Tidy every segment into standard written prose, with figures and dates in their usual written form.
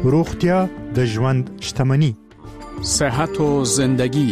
روغتیا د ژوند شتمني. صحت و زندگی.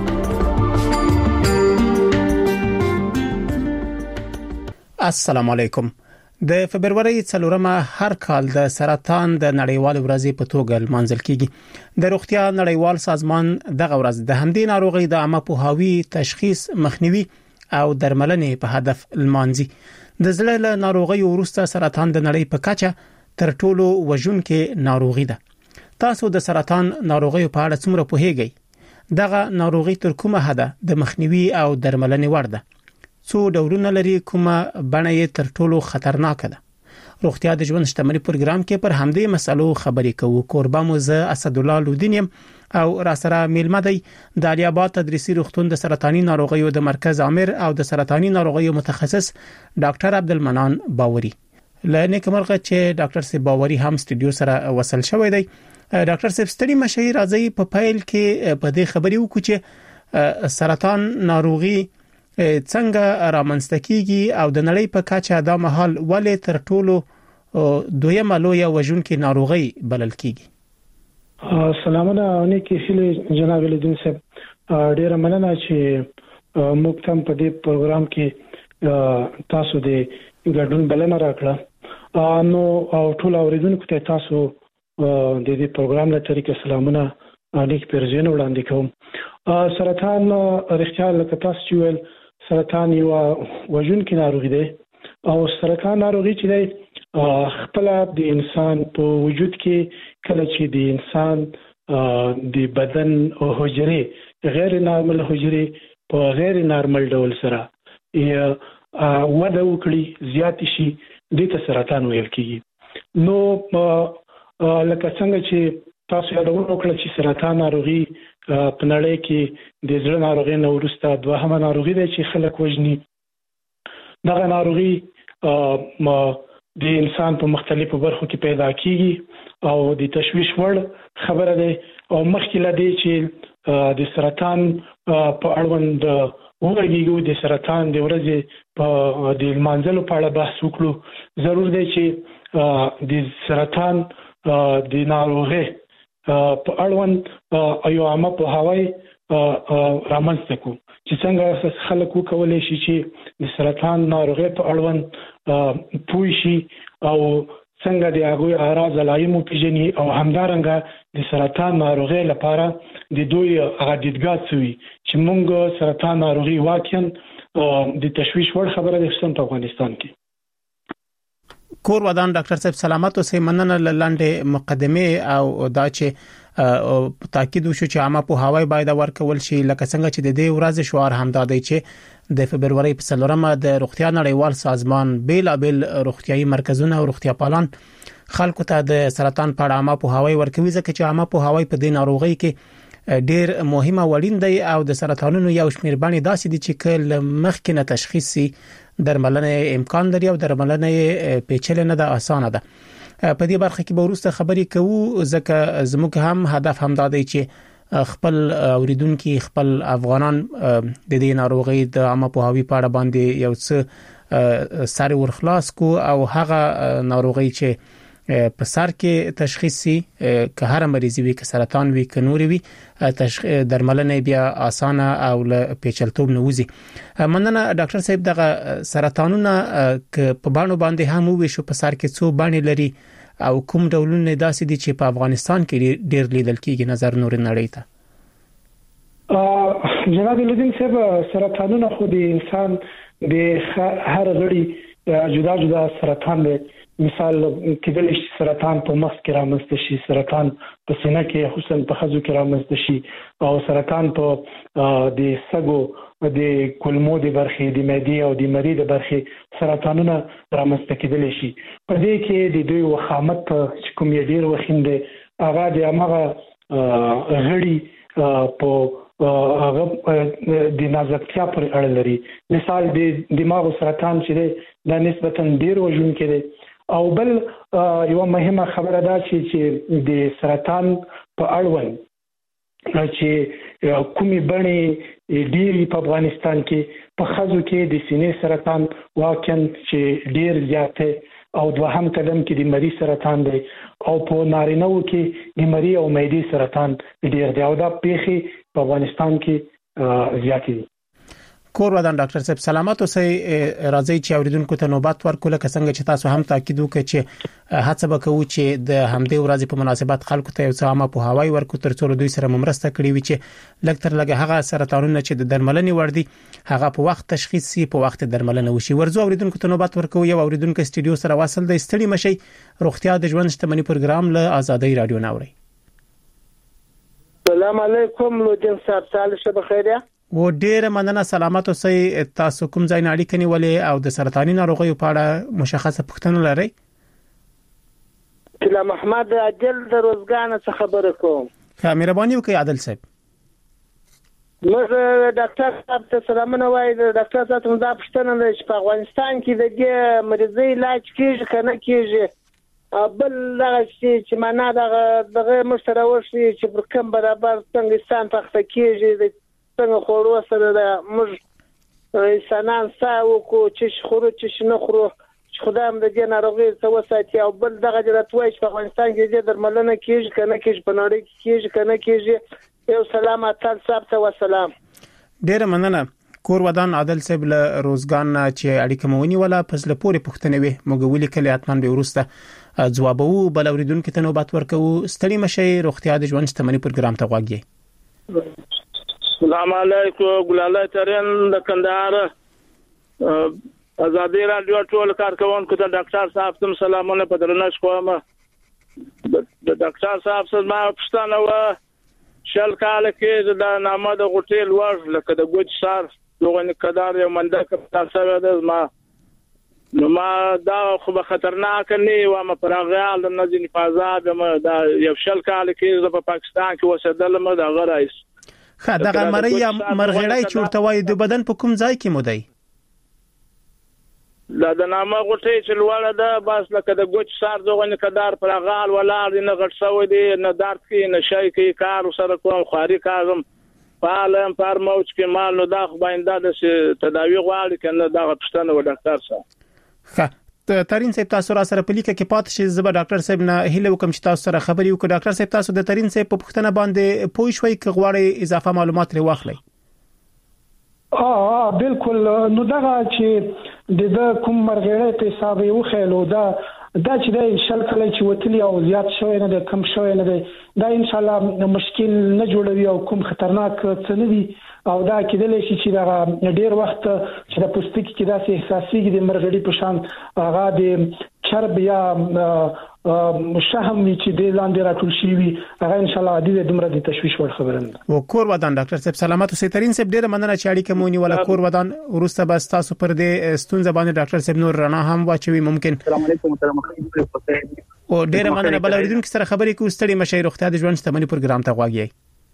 السلام علیکم. د فبرवरी 4 هر کال د سرطان د نړیوال ورځې په توګه لمانځل کیږي. د روغتیا نړیوال سازمان دغه ورځ د همدې ناروغي د عامه پوهاوي، تشخیص، مخنیوي او درملنې په هدف لمانځي. د زړه له ناروغي وروسته سرطان د نړۍ په کچه تر ټولو وژونکې ناروغي ده. تاسو د سرطان ناروغي په اړه څومره پوهیږئ؟ دغه ناروغي تر کومه حده د مخنیوي او درملنې وړ ده؟ څو ډولونه لري، کومه بڼه یې تر ټولو خطرناکه ده؟ روغتیا د ژوند شتمنۍ پروګرام کې پر همدې مسلو خبرې کوو. کوربه مو زه اسد الله لودینیم او راسره میلمه دی د علي آباد تدریسي روغتون د سرطاني ناروغیو د مرکز عامر او د سرطاني ناروغیو متخصص ډاکټر عبدالمنان باوري. لنه کومرغه چې ډاکټر سی باوري هم استودیو سره وصل شوی دی. ډاکټر صاحب ستړي مشهیر راځي په فایل کې په دې خبرې وکړو چې سرطان ناروغي څنګه رامنځته کیږي او د نړۍ په کچه دا مهال ولې تر ټولو دویمه لویه وژونکې ناروغي بلل کیږي. سلامونه نیکی هیله جناب لودین صاحب، ډیره مننه چې موږ تم په دې پروګرام کې تاسو د ګډون بلنه راکړه. نو ټول اوریدونکو ته تاسو د دې پروګرام له طریقې سلامونه اړیک پرځینه وړاندې کوم. سرطان رښتیا لکه تاسو چې ویل سرطان یو وژونکی ناروغي دی او سرطان ناروغي چې دی خپل د انسان په وجود کې کله چې د انسان د بدن او حجرې غیر نارمل حجرې په غیر نارمل ډول سره وده وکړي، زیات شي، د سرطان ویل کیږي. نو لکه څنګه چې تاسو یادونه وکړه چې سرطان ناروغي په نړۍ کې د زړه ناروغي نه وروسته دوهمه ناروغي ده چې خلک وژني. دغه ناروغي د انسان په مختلفو برخو کې پیدا کیږي او د تشویش وړ خبره ده. او مخکې لدی چې د سرطان په اړوند وګورئ د سرطان د ورځې په د لمانځلو په اړه بحث وکړو. ضرور دی چې د سرطان د ناروغي په اړوند ایو عامه پوهاوی رامنځته کو چې څنګه خلک وکولای شي چې د سرطان ناروغي په اړوند پوه شي او څنګه د هغه اعراض علایمو پیژني او همدارنګه د سرطان ناروغي لپاره د دوی غدیدګات سوي چې موږ سرطان ناروغي واقعا د تشویش وړ خبره ده په افغانستان کې. کور ودان ډاکټر صاحب سلامت اوسئ. مننه لاندې مقدمه او دا چې تاکید وشو چې عامه پوهاوی باید ورکول شي، لکه څنګه چې د دې ورځ شعار هم دا دی چې د فبرवरी په 4 د روغتیا نړیوال سازمان بیلابل روغتیايي مرکزونه او روغتیا پالان خلکو ته د سرطان په اړه عامه پوهاوی ورکوي، ځکه چې عامه پوهاوی په دې ناروغي کې ډیر مهمه وړین دی او د سرطانونو یو شمېر باندې داسې دي چې کله مخکې نه تشخیص شي درملنه امکان لري او درملنه پیچلې نه ده، اسانه ده. په دې برخه کې به وروسته خبرې کوو، ځکه زموږ هم هدف هم دا دی چې خپل اوریدونکو خپل افغانان د دې ناروغي د عامه پوهاوی په اړه باندې یو څه سر ورخلاص کو او هغه ناروغي چې په سر کې تشخیص شي، که هر مریض وي، که سرطان وي، که نور وي، درملنه بیا اسانه او له پیچلتوب نه وځي. مننه ډاکټر صاحب. دغه سرطانونه که په باندې باندې هم وي شو په سر کې څو باندې لري او کوم ډولونه داسې دي چې په افغانستان کې ډیر لیدل کیږي نظر نور نړۍ ته؟ جناب لودین صاحب، سرطانونه خو د انسان د هر غړي جدا جدا سرطان دی. مثال کېدل شي سرطان په مغز کې رامنځته شي، سرطان په سینه کې خصوصا په خزو کې رامنځته شي او سرطان په د سږو د کولمو د برخې د معدې او د مری د برخې سرطانونه رامنځته کېدل شي. په دې کې د دوی وخامت چې کوم یې ډیر وخیند هغه د هغه غړي په هغه د نازکتیا پر اړه لري. مثال د دماغ سرطان چې د نسبتا ډیر وژونکی دی. او بل یو مهمه خبره ده چې د سرطان په اړوند چې کومي بڼې ډېری په افغانستان کې په خزو کې د سینې سرطان واقعا چې ډېر زیات او دوهم قدم کې د مری سرطان دی او په نارینه‌و کې د مری او معدې سرطان ډېر دی او دا پیښې په افغانستان کې زیات دي. کور ودان ډاکټر صاحب سلامات اوسئ. راځي چې اوریدونکو ته نوبت ورکول څنګه چې تاسو هم تاکید وکړئ چې هڅه وکړو چې د همدې ورځې په مناسبت خلکو ته یو څه عامه پوهاوی ورکړو ترڅو دوی سره مرسته کړي وي چې لکتر لګه هغه سرطانونه چې د درملنې وړ دي هغه په وخت تشخیص شي په وخت درملنه وشي. ورځو اوریدونکو ته نوبت ورکو. یو اوریدونکو استودیو سره واصل د ستړي مشي روغتیا د ژوند شتمنۍ پروګرام له آزادۍ رادیو ناوړي. السلام علیکم لوجن صاحب سال شه بخیره و ډیره مننه. سلامات اوسئ. تاسو کوم ځای نه اړیکه نیولې او د سرطاني ناروغیو په اړه مشخصه پوښتنه لرئ؟ کله محمد عادل د روزګان څخه خبره کوم. مهرباني وکړئ عادل صاحب. موږ ډاکټر صاحب ته سلامونه وایي. ډاکټر صاحب ته دا پوښتنه ده چې په افغانستان کې د دې مریضۍ علاج کیږي کنه کیږي بل دغه چې معنا دغه مشترک شي چې پر کوم برابر څنګه پخته کیږي څنګه خورو سره د موږ انسانان ساو کو چې خورو چې نه خورو خدام د دې ناروغي څه وساتي او بل دغه جراتوي چې په افغانستان کې د درملنه کیږي کنه کیږي په نړۍ کې کیږي کنه کیږي. یو سلام اتل صاحب ته وسلام. ډیره مننه. کور ودان عادل صاحب له روزګان چې اړیکه مونی ولا پس له پوره پښتنه وي موږ ولې کله اتمن به ورسته جوابو بل اوریدونکو ته نوبت ورکو. ستړي مشي روغتیا د ژوند شتمنۍ پروګرام ته غواګي. السلام علیکم ګلاله ترين د کندهار آزادۍ رادیو ټول کارکونکو ته ډاکټر صاحب تم سلامونه په درنښت کوم. د ډاکټر صاحب سره ما پښتنه و شل کال کې د نامه د غټیل ور لکه د ګوچ سار دغه کدار یو منده کپتان سره د ما دا خو خطرناک نه و ما پرغال د نځنی فازاد دا یو شل کال کې په پاکستان کې وسدل ما د غرایس دغه مرغړای چورتوي د بدن په کوم ځای کې مودي د نامه غټي چې لوړه ده بس لکه د ګوچ سار دغه کدار پر غال ولاړ نه غټ سوی دی نه درد کې نه شي کې کار سره کوم خاري کارم پالم پر موج کې مال نو دا خو باندې د تداوی غواړي کنه دا پښتنه و ډاکټر صاحب. ترين صاحب تاسو را سره په لیکه کې پات شي زبر ډاکټر صاحب نه هله وکم چې تاسو سره خبري وکړه. ډاکټر صاحب تاسو د ترين صاحب په پښتنه باندې پوه شوي ک غواړي اضافه معلومات لري واخلي. بالکل. نو دا چې د کوم مرغړې په حساب یو خېلو دا چې د شل کله چې وتلی او زیات شوی نه د کم شوی نه دا ان شاء الله مشکل نه جوړوي او کوم خطرناک څه نه دي او دا کېدلی شي چې دا ډیر وخت چې د پوستکي کې داسې احساسيږي د مرغړې په شان هغه د چرب یا شهم چې د لاندې راټول شي وي هغه ان شاء الله د دمره د تشويش ور خبره نه. او کور ودان ډاکټر صاحب سلامات اوسئ. ترين صاحب ډیره مننه چې اړیکه مونی ولا کور ودان ورسته بس تاسو پر دې ستونزه باندې ډاکټر صاحب نور رڼا هم واچوي ممکن. السلام علیکم محترم. او ډیره مننه بل اوریدونکو سره خبرې کوو. ستړي مشي روغتیا د ژوند شتمنۍ پروګرام ته غواګي.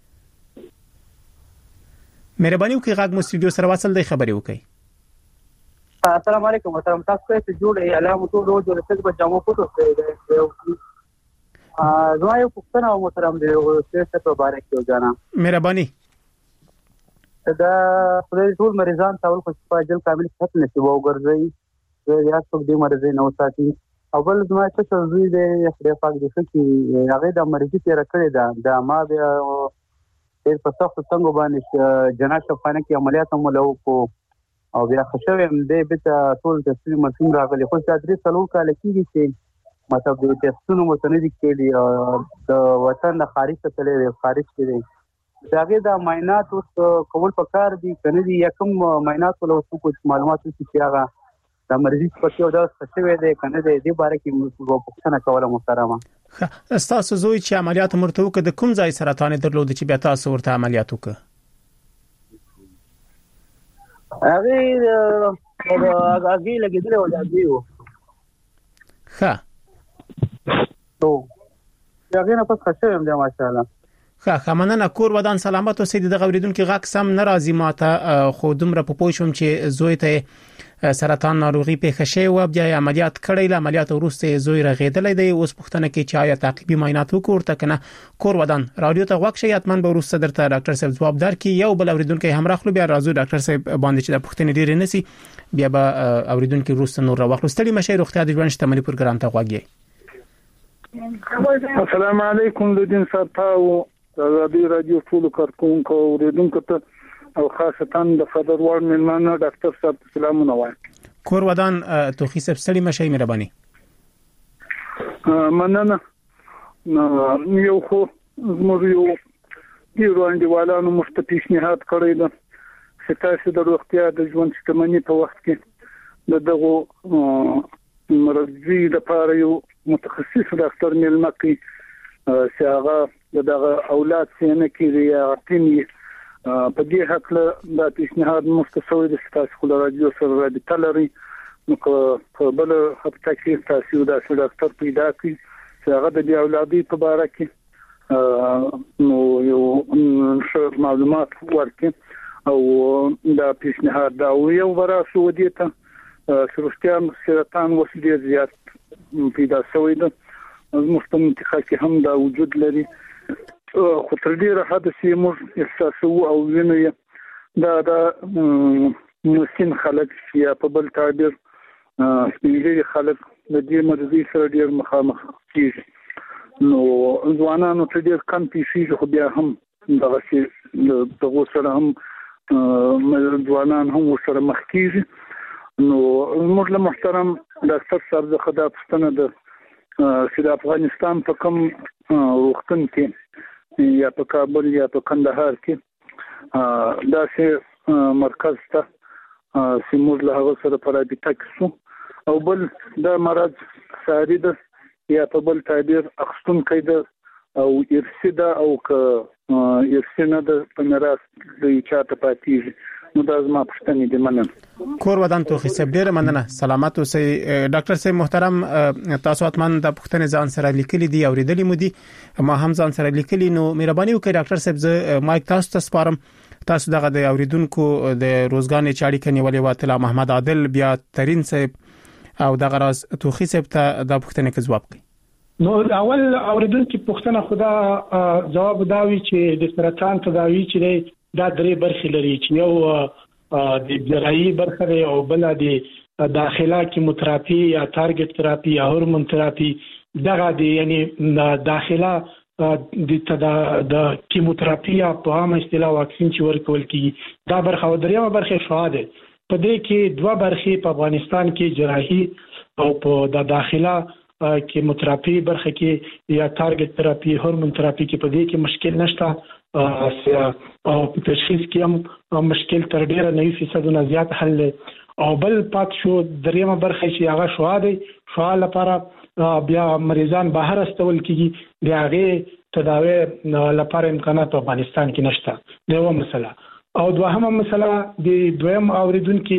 مهرباني وکړئ غاګ مو استودیو سره واصل دی خبرې وکړئ. السلام علیکم محترم. تاسو ته جوړ اعلان ټول روز د څه په جامو فوټو دی زما یو پوښتنه محترم دی او څه په باره کې جانا مهرباني دا خپل ټول مریضان تاول خو په جل کامل ختم نشي وو ګرځي یا څوک دې مرزي نو ساتي اول زما څه زوی دی خدای پاک دې چې هغه د مرضی تیر کړی دا ما بیا ډېر په سخت څنګه باندې جنات شفانه کې عملیات هم له کو او بیا خوشوم دې به ټول تفصیل مرسوم راغلي خو دا درې څلور کال کېږي چې مطلب د تستونو متنوي کېدي د وطن د خارج څخه تللی خارج کېدي داغه د معاینات او قبول پکار دي کنه دي یکم معاینات له څه معلومات چې هغه د مرضی په څیر دا څه وی دي کنه دې باره کې موږ پوښتنه کوله محترمه. تاسو زوی چې عملیات مرتو کې د کوم ځای سرطان درلود چې بیا تاسو ورته عملیات وکړه؟ هغه لګیدل او دا دیو ها تو هغه نه پس خشه هم دی ماشاءالله. خامنه کور ودان سلامت او سید د غوریدونکو غاک سم ناراضي ماته خو دومره په پوښوم چې زوی ته سرطان ناروغي په خشه او بیا عملیات کړی له عملیات وروسته زوی رغیدلې دی اوس پښتنه کې چې آیا تعقیبي معاینات وکړ کنه کور ودان رادیو ته غوښ شي اتمن به وروسته درته ډاکټر صاحب جواب درکې یو بل اوریدونکو همراه خپل بیا راځو ډاکټر صاحب باندې چې د پښتنې ډیر نسی بیا به اوریدونکو وروسته نور راوخلو ستړي مشه روغتیا د ژوند شتمنۍ پروګرام ته غوږی. السلام علیکم لودین صاحب رادیو ټول کارکونکو اوریدونکو ته او خاصتا د فدرال ملمانه ډاکټر صاحب سلامونه وایم. کور ودان توخی صاحب ستړي مشه مهرباني. مننه یو خو زموږ یو انډیوالانو مستپیشنهاد کړی ده چې تاسو د روغتیا د ژوند شتمنۍ په وخت کې د دغه مرضی لپاره یو متخصص ډاکټر ملمه کوي چې هغه دغه اولاد څنګه کوي یا ټیمي په دې حق له د پیشنهاد مستسوي د تاسو خو راځي سره رابطه لري نو په بل هفته کې تاسو د ډاکټر پیدا کړئ چې هغه د اولادي په اړه کې نو یو معلومات ورکړي او د پیشنهاد دا یو وراسو ودیته سروشتیا سرطان وسیله زیات پیدا شوی ده مستمر انتخاب هم دا وجود لري خو تر ډیره حد چې موږ احساسو او وینو دا مسکین خلک یا په بل تعبیر سپینږیري خلک د دې مرضی سره ډیر مخامخ کیږي نو ځوانانو ته ډیر کم پیښیږي خو بیا هم دغه چې دغه سره هم ځوانان هم سره مخ کیږي نو موږ له محترم ډاکټر صاحب د خدا پښتنه د چې د افغانستان په کوم وختن کې یا په کابل یا په کندهار کې دا چې مرکز ته سیمور له هغه سره په رابطه کې او بل د مرض ساري ده یا په بل تعبیر اخستون کېده او ارسیده او که ارسینه ده په میراث د چاته پاتېږي نو دا زما پښتنې دي مننه. کور ودان توخی صاحب ډیر مننه سلامت اوسئ. ډاکټر صاحب محترم تاسو اتمن د پښتنې ځان سره لیکلي دي اوریدلې مو دي ما هم ځان سره لیکلي نو مهرباني وکړئ ډاکټر صاحب زه مایک تاسو ته سپارم تاسو دغه د اوریدونکو د روزګان چاړي کني ولې واتله محمد عادل بیا ترين صاحب او دغه راز توخی صاحب ته د پښتنې کې جواب کوي. نو اول اوریدونکو پښتنه خدا جواب داوي چې د سرطان تداوی چې دا درې برخې لري چې یو د جراحي برخه دی او بل د داخله کیموتراپي یا ټارګټ تراپي یا هورمون تراپي دغه دی یعنی داخله د کیموتراپي په عام اصطلاح واکسین چې ورکول کیږي دا برخه او دریمه برخه شوا ده په دې کې دوه برخې په افغانستان کې جراحي او په د داخله کیموتراپي برخه کې یا ټارګټ تراپي هورمون تراپي کې په دې کې مشکل نشته او په تشخیص کې هم مشکل تر ډیره 90% زیات حل او بل پات شو دریمه برخه چې هغه شوا دی شوا لپاره بیا مریضان بهر استول کیږي د هغه تداوی لپاره امکانات په افغانستان کې نشته دا یو مسله او دوهمه مسله د دویم اوریدونکو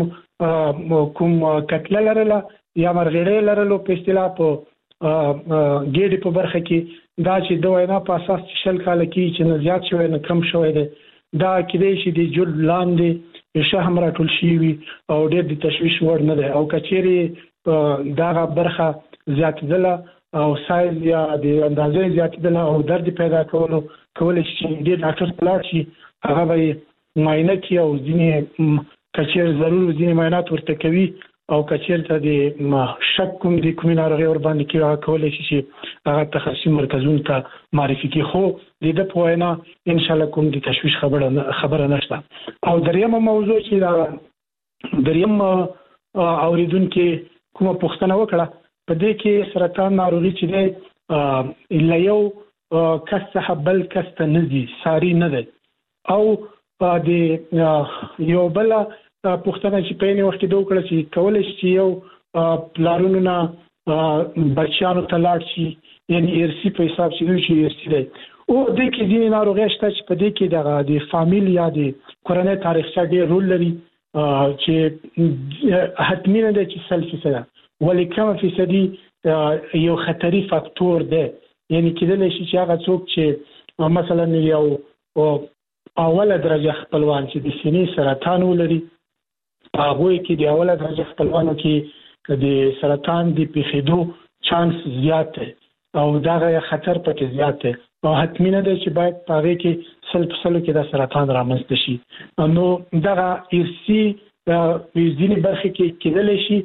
چې کوم کتل لرله یا مرغېړې لرلو په اصطلاح په ګېډې په برخه کې دا چې د وینا په اساس شل کال کې چې نه زیات شوی نه کم شوی دی دا کېدای شي د جوړ لاندې شهم راټول شي او ډېر د تشویش وړ نه دی او کچېري دا برخه زیاتېدله او سایز یا د اندازې زیاتېدله او درد پیدا کولای شي د ډاکټر پلاټ شي هغه به معاینه کوي او ځینې کچېر ضرور ځینې معاینات ورته کوي او کچیر ته د شک کوم د کومې ناروغي ور باندې کې کولای شي چې هغه تخصصي مرکزونو ته معرفي کی خو د په وینا ان شاء الله کوم د تشویش خبره نشته او دریمه موضوع چې دریم اوریدونکو کومه پوښتنه وکړه په دې کې سرطان ناروغي چې الا یو کس څخه بل کس ته نزي ساري نه ده او د یو بل پښتنه چې په یوه وخت کې دوه کړه چې کولای شي یو پلارونو نه بچیانو ته لاړ شي یعنی ارسی په حساب چې ارسی دی او د کې ځینې ناروغي شته چې په دې کې د فامیل یا د کورنۍ تاریخ څخه ډېر رول لري چې حتمی نه دی چې 100% ولې کوم فیصدي یو خطري فاکتور دی یعنی کېدلی شي چې هغه څوک چې مثلا یو اوله درجه خپلوان چې د سینې سرطان ولري هغه کې د اوله درجه خپلوانو کې د سرطان د پیښېدو چانس زیات دی او دا خطر پکې زیات دی او حتمی نه دی چې باید پاره کې سلو کې د سرطان رامنځته شي نو دا ارسی د ځینې برخې کې کېدل شي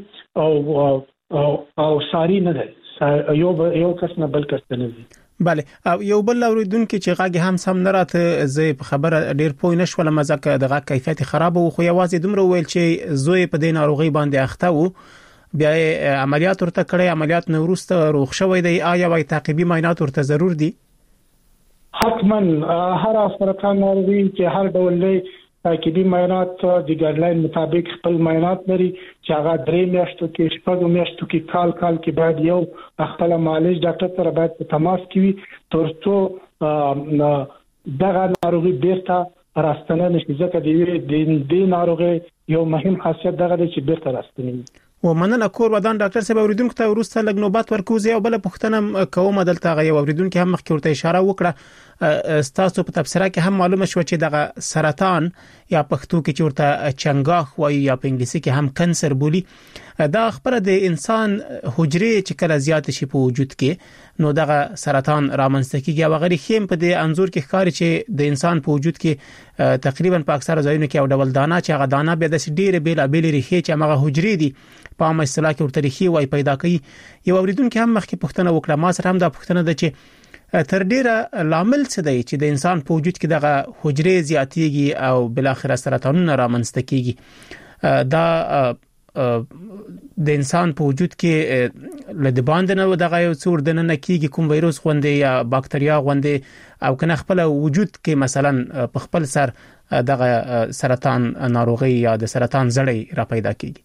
او ساری نه دی یو کس نه بل کس نه دی. بله او یو بل اوریدونکو چې غاګي هم سم نه راته زه په خبره ډیر پوه نشول مزه دغه کیفیت خراب او خو یوازې دومره ویل چې زوی په دې ناروغي باندې اخته وو بیا عملیات ورته کړی عملیات نو وروسته روغ شوی دی آیا وای تعقیبي معاینات ورته ضرور دي؟ حتما هر سرطان ناروغي چې هر ډول له تعقیبي معاینات د ګایډلاین مطابق خپل معاینات لري چې هغه 3 میاشتو کې 6 میاشتو کې کال کې باید یو خپل معالج ډاکټر سره باید په تماس کې وي ترڅو دغه ناروغي بیرته راستنه نشي ځکه د ناروغي یو مهم خاصیت دغه دی چې بیرته راستنه ومننه کور ودان ډاکټر صاحب اوریدونکو ته ورسته لګ نوبت ورکوزي او بل پښتنه کوم دلته غي اوریدونکو هم مخکې ورته اشاره وکړه ستاسو په تفسیره کې هم معلومه شو چې دغه سرطان یا پښتو کې چې ورته چنګاخ وایي یا په انګلیسي کې هم کانسر بولی دا خبره د انسان حجرې چې کله زیات شي په وجود کې نو دغه سرطان رامنځته کیږي او غیر خیم په دې انزور کې ښکاري چې د انسان په وجود کې تقریبا په اکثره ځایونو کې یو ډول دانه چې هغه دانه به د ډېر بیل ریښې چې هغه حجرې دي په عامه اصطلاح کې ورته ریښې وای پیدا کوي یو اوریدونکو هم مخکې پښتنه وکړه ما سره هم دا پښتنه ده چې تر ډیره لامل څه دی چې د انسان په وجود کې دغه حجرې زیاتېږي او بل اخر سرطانونه رامنځته کیږي دا د انسان په وجود کې لدی باندې نه دغه یو څور دنه کیږي کوم وایروس غوندې یا باکتریا غوندې او کنه خپل وجود کې مثلا په خپل سر دغه سرطان ناروغي یا د سرطان زړی را پیدا کیږي.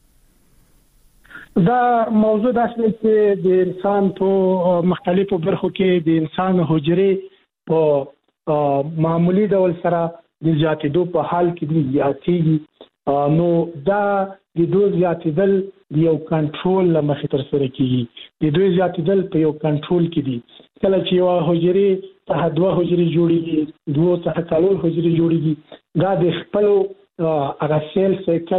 دا موضوع داسې چې د انسان په مختلفو برخو کې د انسان حجرې په معمولی ډول سره د زیاتېدو په حال کې دي زیاتېږي نو دا د دوی زیاتېدل د یو کنټرول لمخې تر سره کیږي د دوی زیاتېدل په یو کنټرول کې دي کله چې یو حجرې ته 2 حجرې جوړیږي 2 ته 4 حجرې جوړیږي دا د خپل هغه سیل سایکل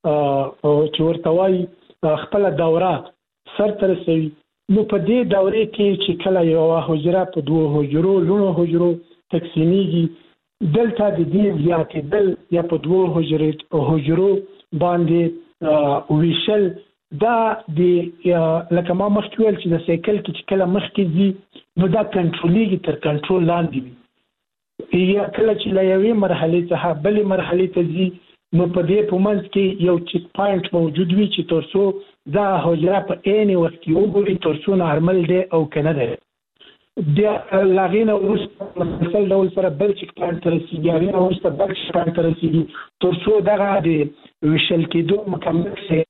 چې ورته وایي خپل دوره سر تر رسوي نو په دې دوره کې چې کله یو حجره په 2 حجرو لونو حجرو تقسیمیږي دلته د دې زیاتېدل یا په 2 حجرو باندې ویشل دا د لکه ما مخکې ویل چې د سایکل کې چې کله مخکې ځي نو دا کنټرولېږي تر کنټرول لاندې وي یا کله چې له یوې مرحلې څخه بلې مرحلې ته ځي نو په دې په منځ کې یو چیک پوینټ موجود وي چې ترڅو دا حجره په عین وخت کې وګوري ترڅو نارمل دی او کنه دی د لاغینه وروسته مثلا ډول سره بل چیک پوینټ رسیږي یا وروسته بل چیک پوینټ رسیږي ترڅو دغه د ویشل کېدو مکمل شي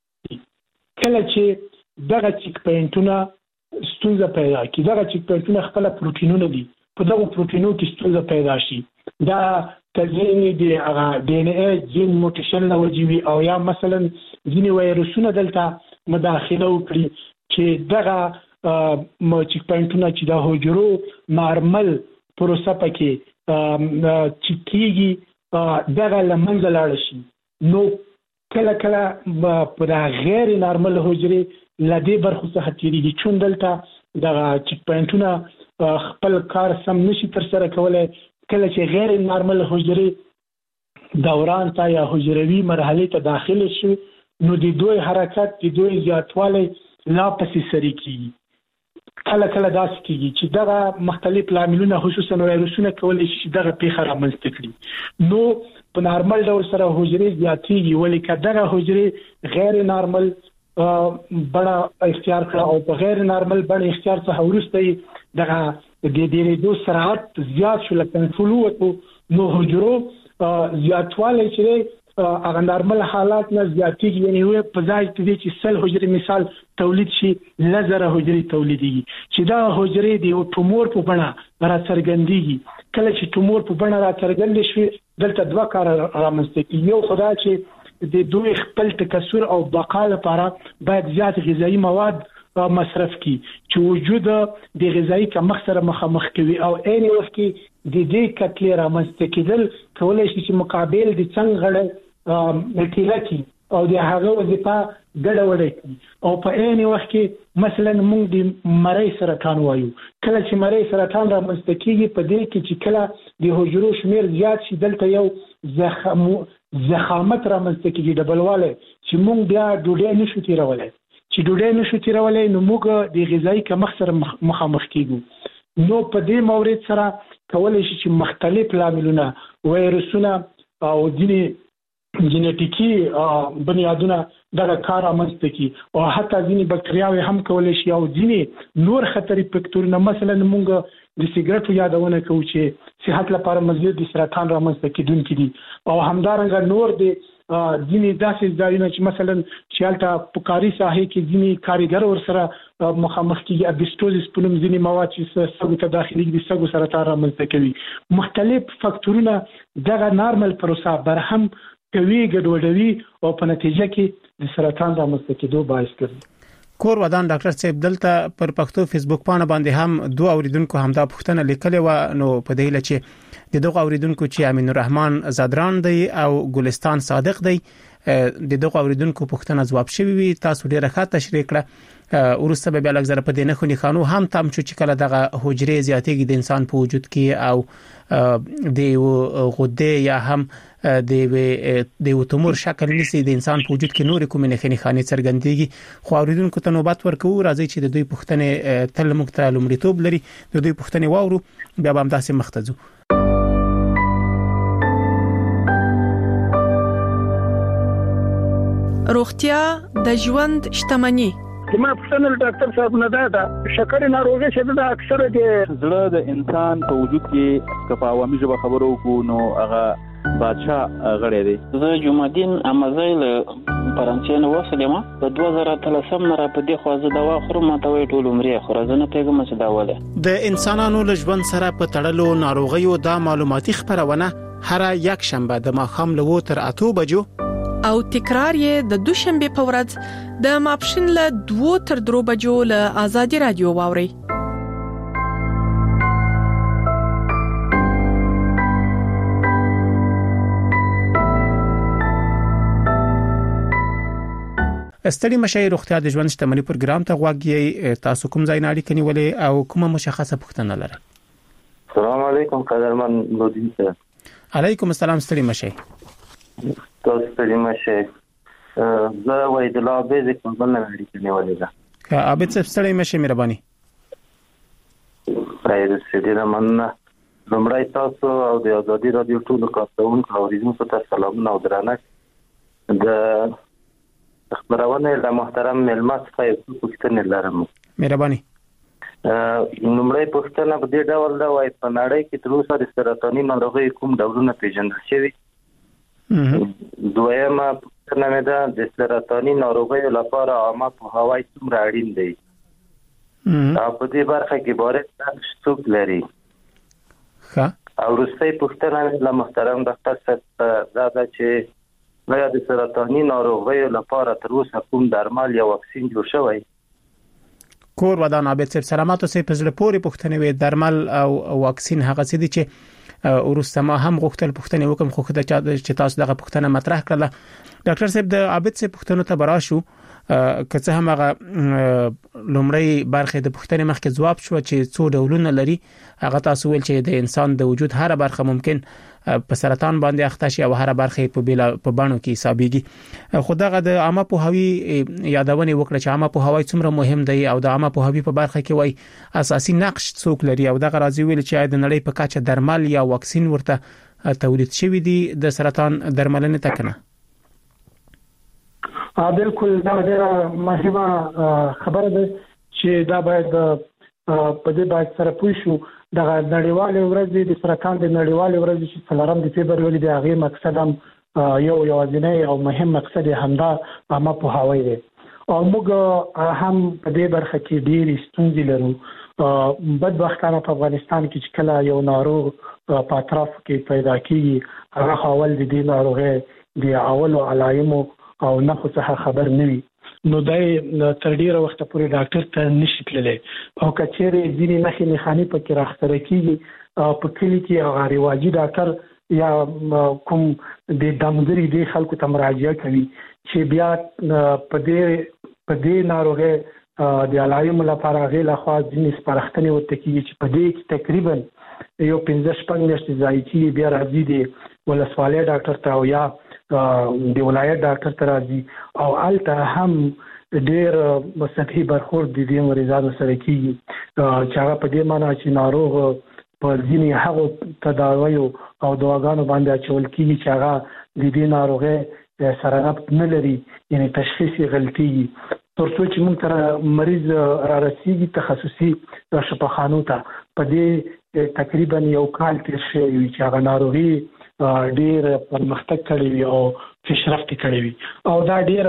کله چې دغه چیک پوینټونه ستونزه پیدا کوي دغه چیک پوینټونه خپل پروتینونه دي په دغه پروتینونو کې ستونزه پیدا شي دا تزینی دی هغه دی ان ای جین موټیشن له وجوي او یا مثلا ځینې وایرسونه دلته مداخله وکړي چې دغه چیک پوینټونه چې د حجرو نارمل پروسه پکې چې کیږي دغه لمنځه لاړ شي نو کله په غیر نارمل حجرې لدې برخو څخه تیریږي چون دلته دغه چیک پوینټونه خپل کار سم نشي تر سره کولای کله چې غیر نارمل حجرې دوران ته یا حجروي مرحله ته داخل شي نو د دوی حرکت د دوی زیاتوالی لا پسې سری کیږي کله داسې کیږي چې دغه مختلف لاملونه خصوصا وایرسونه کولای شي دغه پیښه رامنځته کړي نو په نارمل ډول سره حجرې زیاتېږي ولې کداغه حجرې غیر نارمل بڼه اختیار کړه او په غیر نارمل بڼه اختیار څخه وروسته دغه د دې دوه سرعت زیات شو لکه کنټرول وته نو حجرو زیاتوالی چې هغه نارمل حالات نه زیاتېږي یعنی وي په ځای کې چې سل حجرې مثال تولید شي لزره حجرې تولیدېږي چې دا حجرې د ټومور په بڼه راڅرګندېږي کله چې ټومور په بڼه راڅرګند شي دلته 2 کار رامنځته کیږي یو خدای چې د دوی خپل تکثر او بقا لپاره باید زیات غذایی مواد مصرف کی چې وجود د غذایی کمښت سره مخامخ کوي او عین وخت کې د دې کتلې رامنځته کېدل کولای شي چې مقابل د څنګه غړ نتیجه او د هغه وظیفه ګډوډه کی او په عین وخت کې مثلا موږ د مری سرطان وایو کله چې مری سرطان رامنځته کیږي په دې کې چې کله د حجرو شمیر زیات شي دلته یو زخامت رامنځته کیږي ډبلواله چې موږ بیا ډوډۍ نشو تیرولای نو موږ د غذایی کمښت سره مخامخ کیږو نو په دې مورید سره کولای شي چې مختلف لاملونه وایرسونه او ځینې جنټیکی بنیادونه دغه کار رامنځته کی او حتی ځینې بکټریاوي هم کولای شي او ځینې نور خطري فکټورونه مثلا موږ د سیګریټو یادونه کوو چې صحت لپاره مزید د سرطان رامنځته کیدونکي دي او همدارنګه نور د ځینې داسې ځایونه چې مثلا شالته پکاري ساحه کې ځینې کاریګر ور سره مخامخ کیږي ابیستوزیس په نوم ځینې مواد چې سږو ته داخلي دي سږو سرطان رامنځته کوي مختلف فکټورونه دغه نارمل پروسه برهم کوي ګډوډوي او په نتیجه کې د سرطان رامنځته کېدو باعث ګرځي کور ودان ډاکټر صاحب دلته پر پښتو فیسبوک باندې هم دوه اوریدونکو همدا پوښتنه لیکلې و نو په دې لچې د دوه اوریدونکو چې امین الرحمن زادران دی او ګلستان صادق دی د دوه اوریدونکو پوښتنه جواب شوی وي تاسو ډیره ښه تشریح کړه ورسته به بیا لږ په دې نه خو خانو هم تم چې کله دغه حجرې زیاتېږي د انسان په وجود کې او د غده یا هم د تومور شکل نسی د انسان په وجود کې نور کومې نه خاني څرګندېږي خو اوریدونکو ته نوبت ورکو راځي چې د دوی پوښتنه تل مختلف لومړیتوب لري د دوی پوښتنه واورو بیا هم تاسو مختزو روغتیا د ژوند شتمنی ما پوښتنه ډاکټر صاحب نه ده شکر ناروغي چې د اکثره د زړه د انسان په وجود کې کفاوامي ژبه خبرو کو نو هغه بادشاہ غړی دی زه جمعدین امازیل فرانسې نو وسلم په 2013 نه را په دې خو زه دوا خورم ته وی ټول عمرې خو زه پیغام څه دا وله د انسانانو له ژوند سره په تړلو ناروغیو د معلوماتي خبرونه هر یک شنبه د ماښام له 8 بجو او تکرار یې د دوشنبه په ورځ د ماپښین له 2 تر 3 بجو له آزادي رادیو واوري استړي مشه روغتیا د ژوند شتمنۍ پروګرام ته غواړي تاسو کوم ځای نه اړیکه نیولې او کومه مشخصه پوښتنه لرئ السلام علیکم قدرمن نورالدین صاحب علیکم السلام ستړي مشه تاسو ستړي مشه زه وای د لا بیزیک په بل نه اړیکه نیولې ده که عابد صاحب ستړي مشه مهرباني راځي چې د مننه لمړی تاسو او د آزادي رادیو ټول کارکونکو او ریزونکو ته سلامونه او درنښت د خبرونه له محترم ملمت څخه پوښتنه لرم مهرباني نمبر پوښتنه په دې ډول دا وای په نړۍ کې تر اوسه د سرطاني ناروغۍ کوم ډولونه پیژندل شوي دویمه پوښتنه مې ده د سرطاني ناروغۍ لپاره عامه پوهاوی څومره اړین دی او په دې برخه کې باید څوک لري او وروستۍ پوښتنه مې له محترم ډاکټر صاحب دا ده چې نو د سرطاني ناروغیو لپاره تر اوسه کوم درمل یا واکسین جوړ شوی کور ودان عابد صاحب سلامات اوسئ په زړه پورې پوښتنه وي درمل او واکسین هغه څه دي چې ورسته ما هم غوښتل پوښتنه وکم خو خدای چې تاسو دغه پوښتنه مطرح کړله ډاکټر صاحب د عابد صاحب پوښتنه ته براشو که څه هم هغه لومړی برخه د پوښتنې مخکې جواب شو چې څو ډولونه لري هغه تاسو ویل چې د انسان د وجود هر برخه ممکن په سرطان باندې اخته شي او هر برخه په بانو کې حسابيږي خو دغه د عامه پوهاوی یادونه وکړه چې عامه پوهاوی څومره مهم دی او د عامه پوهاوی په برخه کې وای اساسي نقش څوک لري او دغه راځي ویل چې د نړۍ په کچه درمل یا واکسین ورته تولید شوی دی د سرطان درملنه تکنه بالکل دا ډېره مهمه خبره ده چې دا باید په دې باید سره پوه شو د نړیوال ورځ د سرطان د نړیوال ورځ چې څلورم د فبرवरी د هغه مقصد هم یو ځینې او مهم مقصد همدا عامه پوهاوی دی او موږ هم په دې برخه کې ډېر ستونزې لرو بدبختانه په افغانستان کې چې کله یو ناروغ په اطراف کې پیدا کیږي هغه حواله د دې ناروغي د اولو علایمو او نه خو څه خبر نه وي نو دای تر ډیره وخت پورې ډاکټر ته نشي تللی او کچېره ځینې نښې نښانې پکې راښکاره کیږي په کلی کې هغه رواجي ډاکټر یا کوم د دمګری د خلکو ته مراجعه کوي چې بیا په دې ناروغي د علایمو لپاره غیله خوا ځینې سپارښتنې ورته کیږي چې په دې کې تقریبا یو 15 میاشتې ځای چې بیا راځي د ولسوالۍ ډاکټر ته او یا د ولایت ډاکټر ته راځي او الته هم ډېر سطحي برخورد د دې مریضانو سره کیږي چې هغه په دې معنی چې ناروغ په ځینې هغو تداویو او دواګانو باندې اچول کیږي چې هغه د دې ناروغۍ سره ربط نه لري یعنی تشخیص غلطي ترڅو چې موږ تر مریض را رسیږي تخصصي شفاخانو ته په دې تقریبا یو کال تیر شوی چې هغه ناروغي ډیر پرمختګ کړی وي او پیشرفت کړی وي او دا ډیره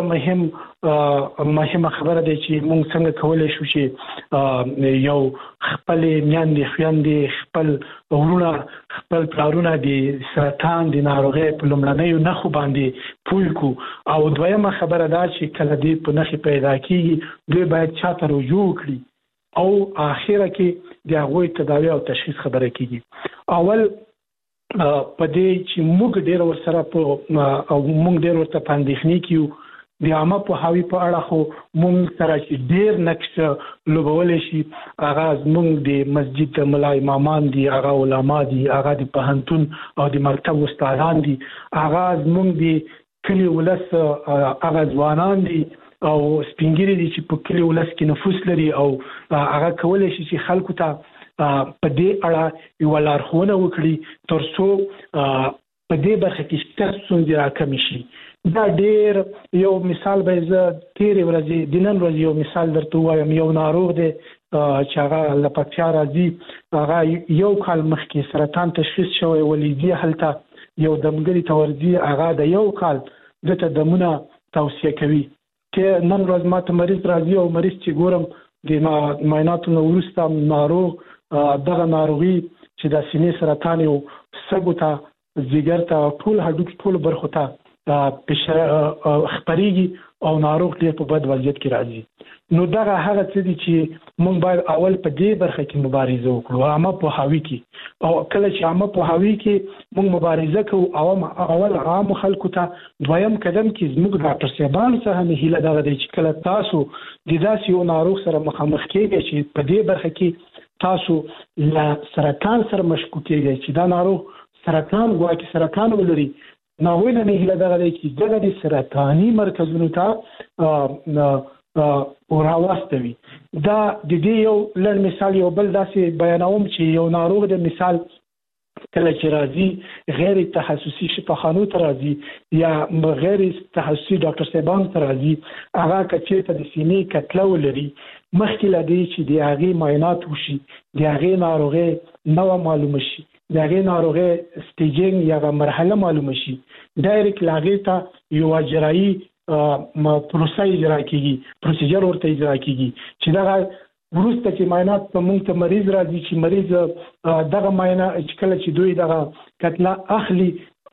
مهمه خبره ده چې موږ څنګه کولای شو چې یو خپل میاندې خويندې خپل ورونه خپل پلارونه د سرطان د ناروغي په لومړنیو نښو باندې پوه کو او دویمه خبره ده چې کله دې په نښې پیدا کیږي دوی باید چاته رجوع وکړي او اخیره کې د هغوی تداوی او تشخیص خبره کیږي اول په دې چې موږ ډېر ورسره او موږ ډېر ورته پاندېخني کیو د عامه په هاوی په اړه خو موږ سره چې ډېر نقش لوبول شي اغاز موږ د مسجد د ملا امامان دي هغه علما دي هغه د پوهنتون او د مکتب استادان دي اغاز موږ د کلی ولس هغه ځوانان دي او سپینګری دي چې په کلی ولس کې نفوذ لري او هغه کولای شي چې خلکو ته په دې اړه یو لارښوونه وکړي ترڅو په دې برخه کې ستاسو څنګه راکمي شي دا ډېر یو مثال به زه تیرې ورځې د نن ورځې یو مثال درته وایم یو ناروغ دی چې هغه له پکتیا راځي هغه یو کال مخکې سرطان تشخیص شوی ولیدي هلته یو دمګری ته ورځي هغه د یو کال دته دمونه توصیه کوي چې نن ورځ ماته مریض راځي او مریض چې ګورم د معایناتو نه وروسته ناروغ دغه ناروغي چې د سینې سرطان یو سږو ته ځیګر ته ټول هډوکي ټول برخو ته خپريږي او ناروغ ډېر په بد وضعیت کې راځي نو دغه هغه څه دي چې موږ باید اول په دې برخه کې مبارزه وکړو عامه په هاوی کې او کله چې عامه په هاوی کې موږ مبارزه کوو اول عام خلکو ته دویم قدم کې زموږ ډاکټر صاحبانو څخه نه هیله دغه دی چې کله تاسو د داسې یو ناروغ سره مخامخ کېږئ چې په دې برخه کې تاسو لا سرطان سره مشکوک کېږئ چې دا ناروغ سرطان ګواکې سرطان ولري ناوینه نه هیله دغه دی چې دغه د سرطاني مرکزونو ته راوستوي دا د دې یو لړ مثال یو بل داسې بیانوم چې یو ناروغ د مثال کله چې راځي غیر تخصصي شفاخانو ته راځي یا غیر تخصصي ډاکټر صاحبان ته راځي هغه کچې ته د سینې کتله ولري مخکې لدی چې د هغې معاینات وشي د هغې ناروغۍ نوه معلومه شي د هغې ناروغۍ سټیجینګ یا مرحله معلومه شي ډایرکټ له هغې ته یو اجرایي پروسه اجرا کیږي پروسیجر ورته اجرا کیږي چې دغه وروسته چې معاینات په موږ ته مریض راځي چې مریض دغه معاینه چې کله چې دوی دغه کتله اخلي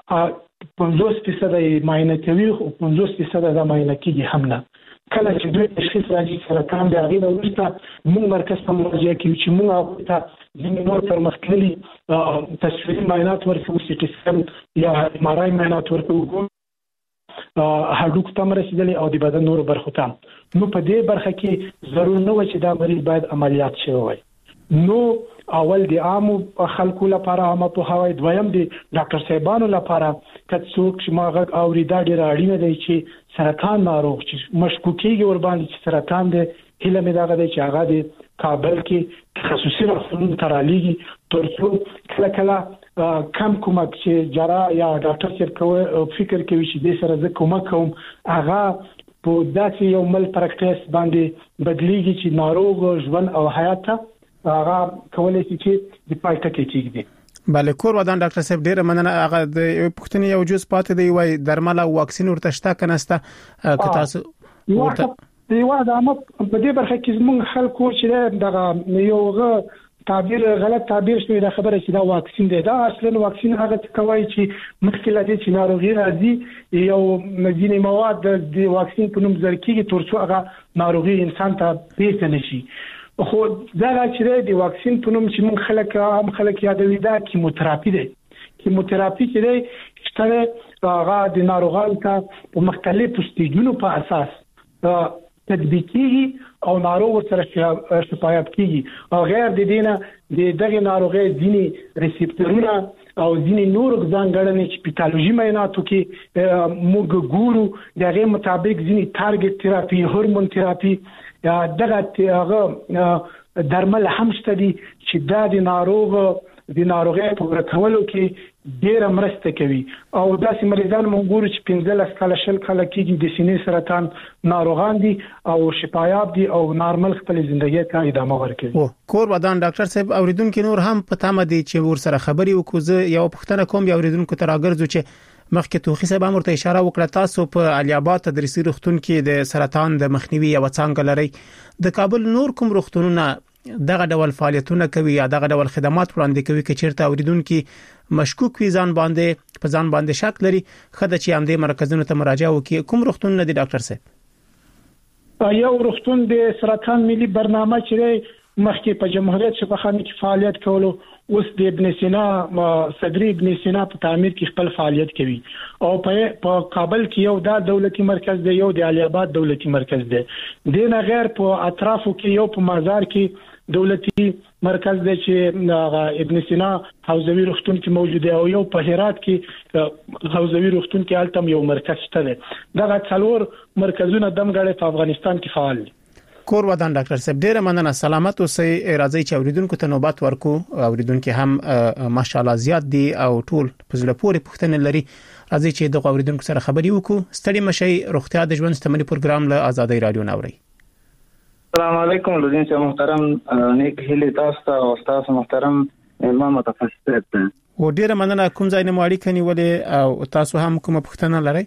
50% معاینه کوي او 50% د معاینه کیږي هم نه کله چې دوی تشخیص راځي سرطان د هغې نه وروسته موږ مرکز ته مراجعه کوي چې موږ هغوی ته ځینې نور پرمختللي تصویري معاینات ورکوو سی ټي سکن یا ام ار آی معاینات ورکوو هډوکو ته رسیدلی او د بدن نورو برخو ته نو په دې برخه کې ضرور نه و چې دا مریض باید عملیات شوی وای نو اول د عامو خلکو لپاره عامه پوهاوی دویم د ډاکټر صاحبانو لپاره که څوک چې ما غږ اوري دا ډېره اړینه دی چې سرطان ناروغ چې مشکوک کېږي ورباندې چې سرطان دی هیله مې دغه دی چې هغه د کابل کې تخصصي روغتونونو ته رالیږي تر څو کله کله کم کومک چې جراح یا ډاکټر صاحب فکر کوي چې دې سره زه کومک کوم هغه په داسې یو مل پریکټیس باندې بدلیږي چې ناروغ ژوند او حیات ته هغه کولای شي چې د پای ټکی کېږي بله کور ودان ډاکټر صاحب ډیره مننه هغه د پښتني یو جز پاتې دی وای درمل او واکسین ورته شته کنهسته که تاسو ورته دی واه د عامه په دې برخه کې زموږ خلکو چې دغه یوغه تعبیر غلط تعبیر شوی دا خبره چې دا واکسین دی. دا اصلا واکسین هغه څه کوي چې مخکې لدی چې ناروغي راځي یو ځینې مواد د واکسین په نوم ځکه ترڅو هغه ناروغي انسان ته پیښ نشي. خو دا چې د واکسین په نوم چې موږ خلک یادوي دا کیموتراپي دی. کیموتراپي چې دی چې هغه د ناروغانو ته په مختلفو سټیجونو په اساس تطبیقي او ناروغ سره شفایاب کیږي او غیر د دینه د دغه ناروغي ځینی ریسپټورونه او ځینی نور ځانګړنې چې پیتالوژي معایناتو کې موږ ګورو دغه مطابق ځینی ټارګټ تراپي هورمون تراپي دغه هغه درمل هم شته دي چې د ناروغي په ورکولو کې ډېر مرسته کوي او داسې مریضان موږ ګورو چې 15 کال شل کال کې د سینې سرطان ناروغان دي او شفایاب دي او نارمل خپل ژوندۍ ته ادامه ورکوي. کور ودان ډاکټر صاحب اوریدونکو نور هم په تمه دي چې ور سره خبري وکړو. یو پښتنه کوم یو اوریدونکو تر اگرځو چې مخکې توخی صاحب امر ته اشاره وکړه تاسو په علي آباد تدریسي روغتون کې د سرطان د مخنیوي او څنګه لري د کابل نور کوم روغتونونه دغه ډول فعالیتونه کوي یا دغه ډول خدمات وړاندې کوي چې چیرته اوریدونکو مشکوک وي ځان باندې شک لري خدای چې هم د مرکزونو ته مراجعه وکړي. کوم روغتون نه دي ډاکټر صاحب؟ یو روغتون د سرطان ملي برنامه چې مخکې په جمهوریت شفاخانه کې فعالیت کولو اوس د ابن سینا صدر ابن سینا په تعمیر کې خپل فعالیت کوي او په کابل کې یو د دولتي مرکز دی یو د علي آباد دولتي مرکز دی. دینه غیر په اطرافو کې یو په مزار کې دولتي مرکز دی چې ابن سینا حوزوي روغتون کې موجود دی او یو په هرات کې حوزوي روغتون کې التم یو مرکز شته دی. دغه څلور مرکزونه دمګړې په افغانستان کې فعال دي. کور ودان ډاکټر صاحب ډیره مننه سلامت اوسئ. راځي چې اوریدونکو ته نوبت ورکو. اوریدونکو هم ماشاءالله زیات دي او ټول په زړه پورې پوښتنه لري. راځي چې د اوریدونکو سره خبري وکړو. ستړي مشي روغتیا د ژوند شتمنۍ پروګرام له آزادۍ رادیو ناوړي. السلام علیکم لودین صاحب محترم نیک هیله تاسو ته او تاسو محترم امام متخصص ته و ډیره مننه. کوم ځای نه مواړی کني ولې او تاسو هم کوم پوښتنه لرئ؟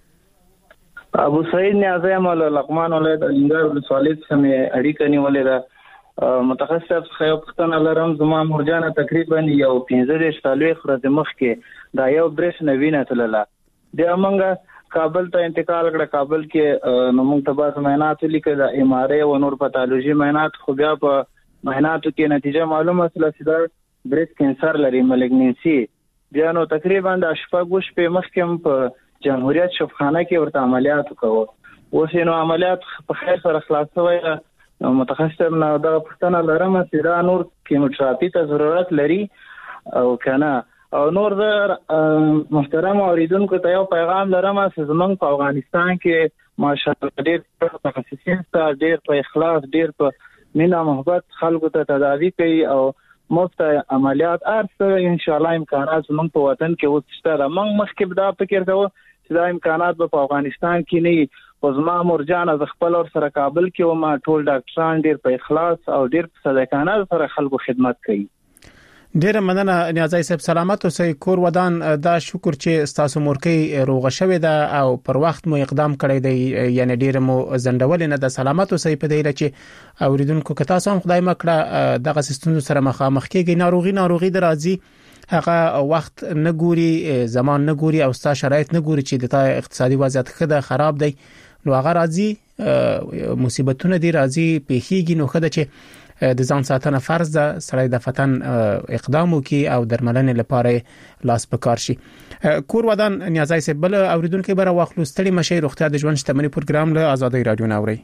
ابو سعید نیازی مول لقمان ولید انګار ولسوالید سم اړیکه نیولې ده متخصص خو پښتنه لرم زما مرجانه تقریبا یو 15 سالوي خرج مخ کې دا یو برش نوینه تلله د امنګ کابل ته انتقال کړ. کابل کې نو موږ ته بعض معاینات لیکل د ام ار ای او نور پاتولوژي معاینات خو بیا په معایناتو کې نتیجه معلومه شوه چې دا بریس کینسر لري مالګنینسي. بیا نو تقریبا د شپږ په مخکم په جمهوریت شفاخانه کې ورته عملیات وکړو. اوس نو عملیات په خیر سره خلاصوي. متخصص نه دا پښتنه لرم چې دا نور کیموتراپي ته ضرورت لري او کنه او نور د محترم اوریدونکو ته یو پیغام لرم چې زمونږ په افغانستان کې ماشاءالله ډېر متخصصین ته ډېر په اخلاص ډېر په مینا محبت خلکو ته تداوی کوي او مفت عملیات ارسه ان شاء الله امکانات زمونږ په وطن کې وسته. موږ مخکې دا فکر کوو چې دا امکانات په افغانستان کې نه او زما مرجان از خپل اور سره کابل کې او ما ټول ډاکټران ډېر په اخلاص او ډېر په صداقانه سره خلکو خدمت کوي. ډیره مننه نیازی صاحب سلامت اوسئ. کور ودان دا شکر چې تاسو مورکي روغه شوې ده او پر وخت مو اقدام کړی دی یعنی ډیره مو زندول نه د سلامت اوسئ په دې چې اوریدونکو که تاسو هم خدای مکړه دغه سیستم سره مخامخ کېږي ناروغي درازي هغه وخت نه ګوري زمان نه ګوري او ستا شرایط نه ګوري چې د اقتصادي وضعیت خده خراب دی نو هغه راځي مصیبتونه دي راځي پیخیږي نو خده چې د ځان ساتنه فرض ده سړی د فتن اقدام وکي او درملنې لپاره لاس پکار شي. کور ودان نیازی صاحب بل اوریدونکو بر واخلو ستړي مشي روغتیا د ژوند شتمنۍ پروګرام له آزادۍ رادیو ناوړي.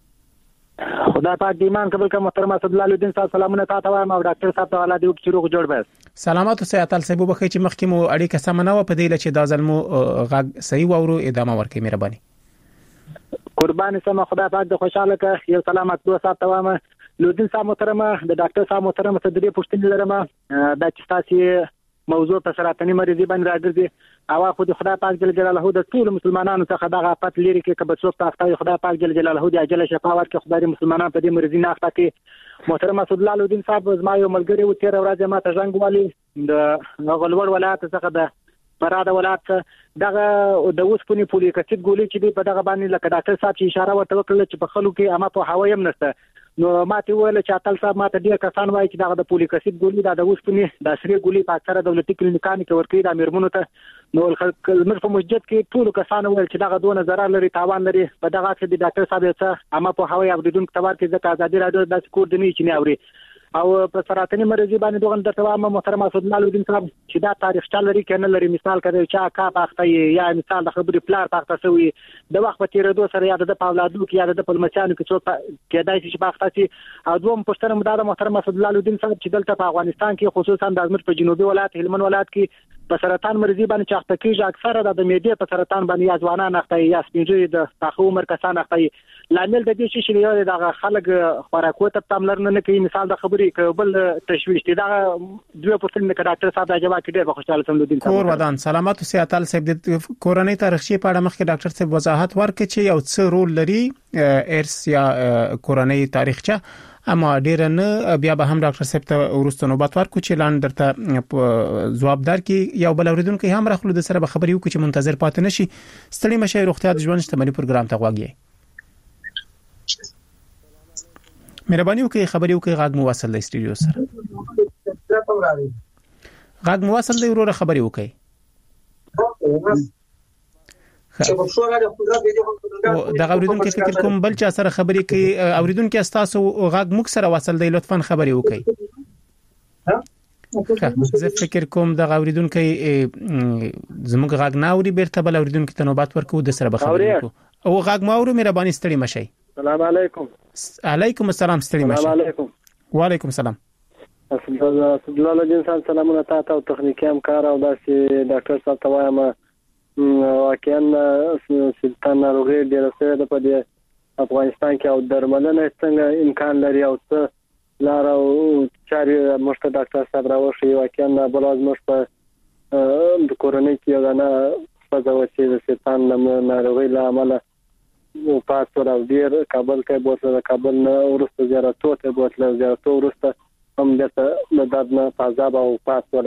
خدا پاک دی ایمان قبول کا محترم اسد الله الدین صاحب سلامونه تاسو وایم او ډاکټر صاحب ته الله دې چې روغ جوړ بس. سلامات اوسئ. اتل صاحب وبخښئ چې مخکې مو اړیکه سم نه و په دې چې دا ځلمو غږ صحیح وورو ادامه ورکړئ مهرباني. قربان سم خدا پاک د خوشاله کا یو سلامت دوه صاحب ته وایم لودین صاحب محترم د ډاکټر صاحب محترم ته دې پوښتنه لرم دا چې تاسو موضوع په سرطاني مریضي باندې راځي او خو د خدای پاک جل جلاله د ټول مسلمانانو څخه دغه آفت لري کې کبه څوک تاسو خدای پاک جل جلاله د اجل شفا ورکړي خدای مسلمانانو په دې مریضي نه اخته کې محترم اسد الله الدین صاحب زما یو ملګری و 13 ورځې ما ته ژوند والی د غلور ولایت څخه د پراده ولایت دغه د اوسپنې پولیکټ ګولې چې په دغه باندې لکه ډاکټر صاحب چې اشاره ورته وکړه چې په خلکو کې اما په هوایم نشته نو ماته ویل چې اتل صاحب ماته ډیر کسان وایي چې دا د فولیک اسید ګولې د اوسپنې د سری ګولې په اکثره دولتي کلینیکانو کې ورکړي د میرمنو ته نو خلک په مسجد کې ټول کسان ویل چې دا دونه ضرر لري تاوان لري په دغه کې د ډاکټر صاحب څخه اما په هوای اوریدونکو تبار کې ځکه ازادي رادیو د سکور دني چې نه اوري او په سرطاني مرضی باندې دوغن د توامه محترم اسد الله الدین صاحب چې دا تاریخ چا لري کنه لري مثال کړي چې کا پاخته یا مثال د خبرې پلار پاخته شوی د وخت په تیرېدو سره یا د پاولادو کې یا د پلمچانو کې څوک کېدای شي چې پاخته شي او دوم پښتنه مدار محترم اسد الله الدین صاحب چې دلته په افغانستان کې خصوصا د ازمر په جنوبي ولایت هلمند ولایت کې په سرطان مرضی باندې چاخته کېږي اکثره د معدې په سرطان باندې یا ځوانان اخته یا سپینږیري د تاخو عمر کسان اخته لامل د دې شي چې د خلک خوراکو ته تملر نه کوي مثال د خبرې کبل تشویش دي دا دوه پرتل کې ډاکټر صاحب راځي چې ډېر خوشاله سم لودین کور ودان سلامات او سیاتل صاحب د کورنۍ تاریخي په اړه مخکې ډاکټر صاحب وضاحت ورکړي چې یو څه رول لري ارث یا کورنۍ تاریخچه اما ډیر نه بیا به هم ډاکټر صاحب ته ورسته نوبت ورکو چې لاندې درته جواب درکې یو بل اوریدونکو هم راخلو د سره به خبرې وکړي چې منتظر پاتې نشي ستړي مشه روغتیا د ژوند شتمنۍ پروګرام ته غواړي مهرباني وکړئ خبرې وکړئ غاګ مو وصل د استودیو سره غاګ مو وصل دی وروره خبرې وکړئ دا اوریدونکو فکر کوم بل چا سره خبرې کوي اوریدونکو استاسو غاګ موږ سره وصل دی لطفا خبرې وکړئ زه فکر کوم دا اوریدونکو زموږ غاګ نه اوري بیرته بل اوریدونکو ته نوبت ورکو د سره بخبرې وکړو او غاګ ما اورو مهرباني ستړي مشي السلام علیکم علیکم السلام ستړي مشه السلام علیکم وعلیکم السلام اسد الله الدین سلامونه تاسو او تخنیکی همکار او داسې ډاکټر صاحب ته وایم واقعا سلطان ناروغي ډیره سره د په افغانستان کې او درملنه څنګه امکان لري او څه لار او چاري مشته ډاکټر صاحب راوښي واقعا بلاز مشته د کورونی کې غنا فزاوه چې د سلطان ناروغي له امله او پاسور او ډیر کابل ته بوتله کابل نه ورسته زیارتو ته بوتله زیارتو ورسته هم د دادنه فازاب او پاسور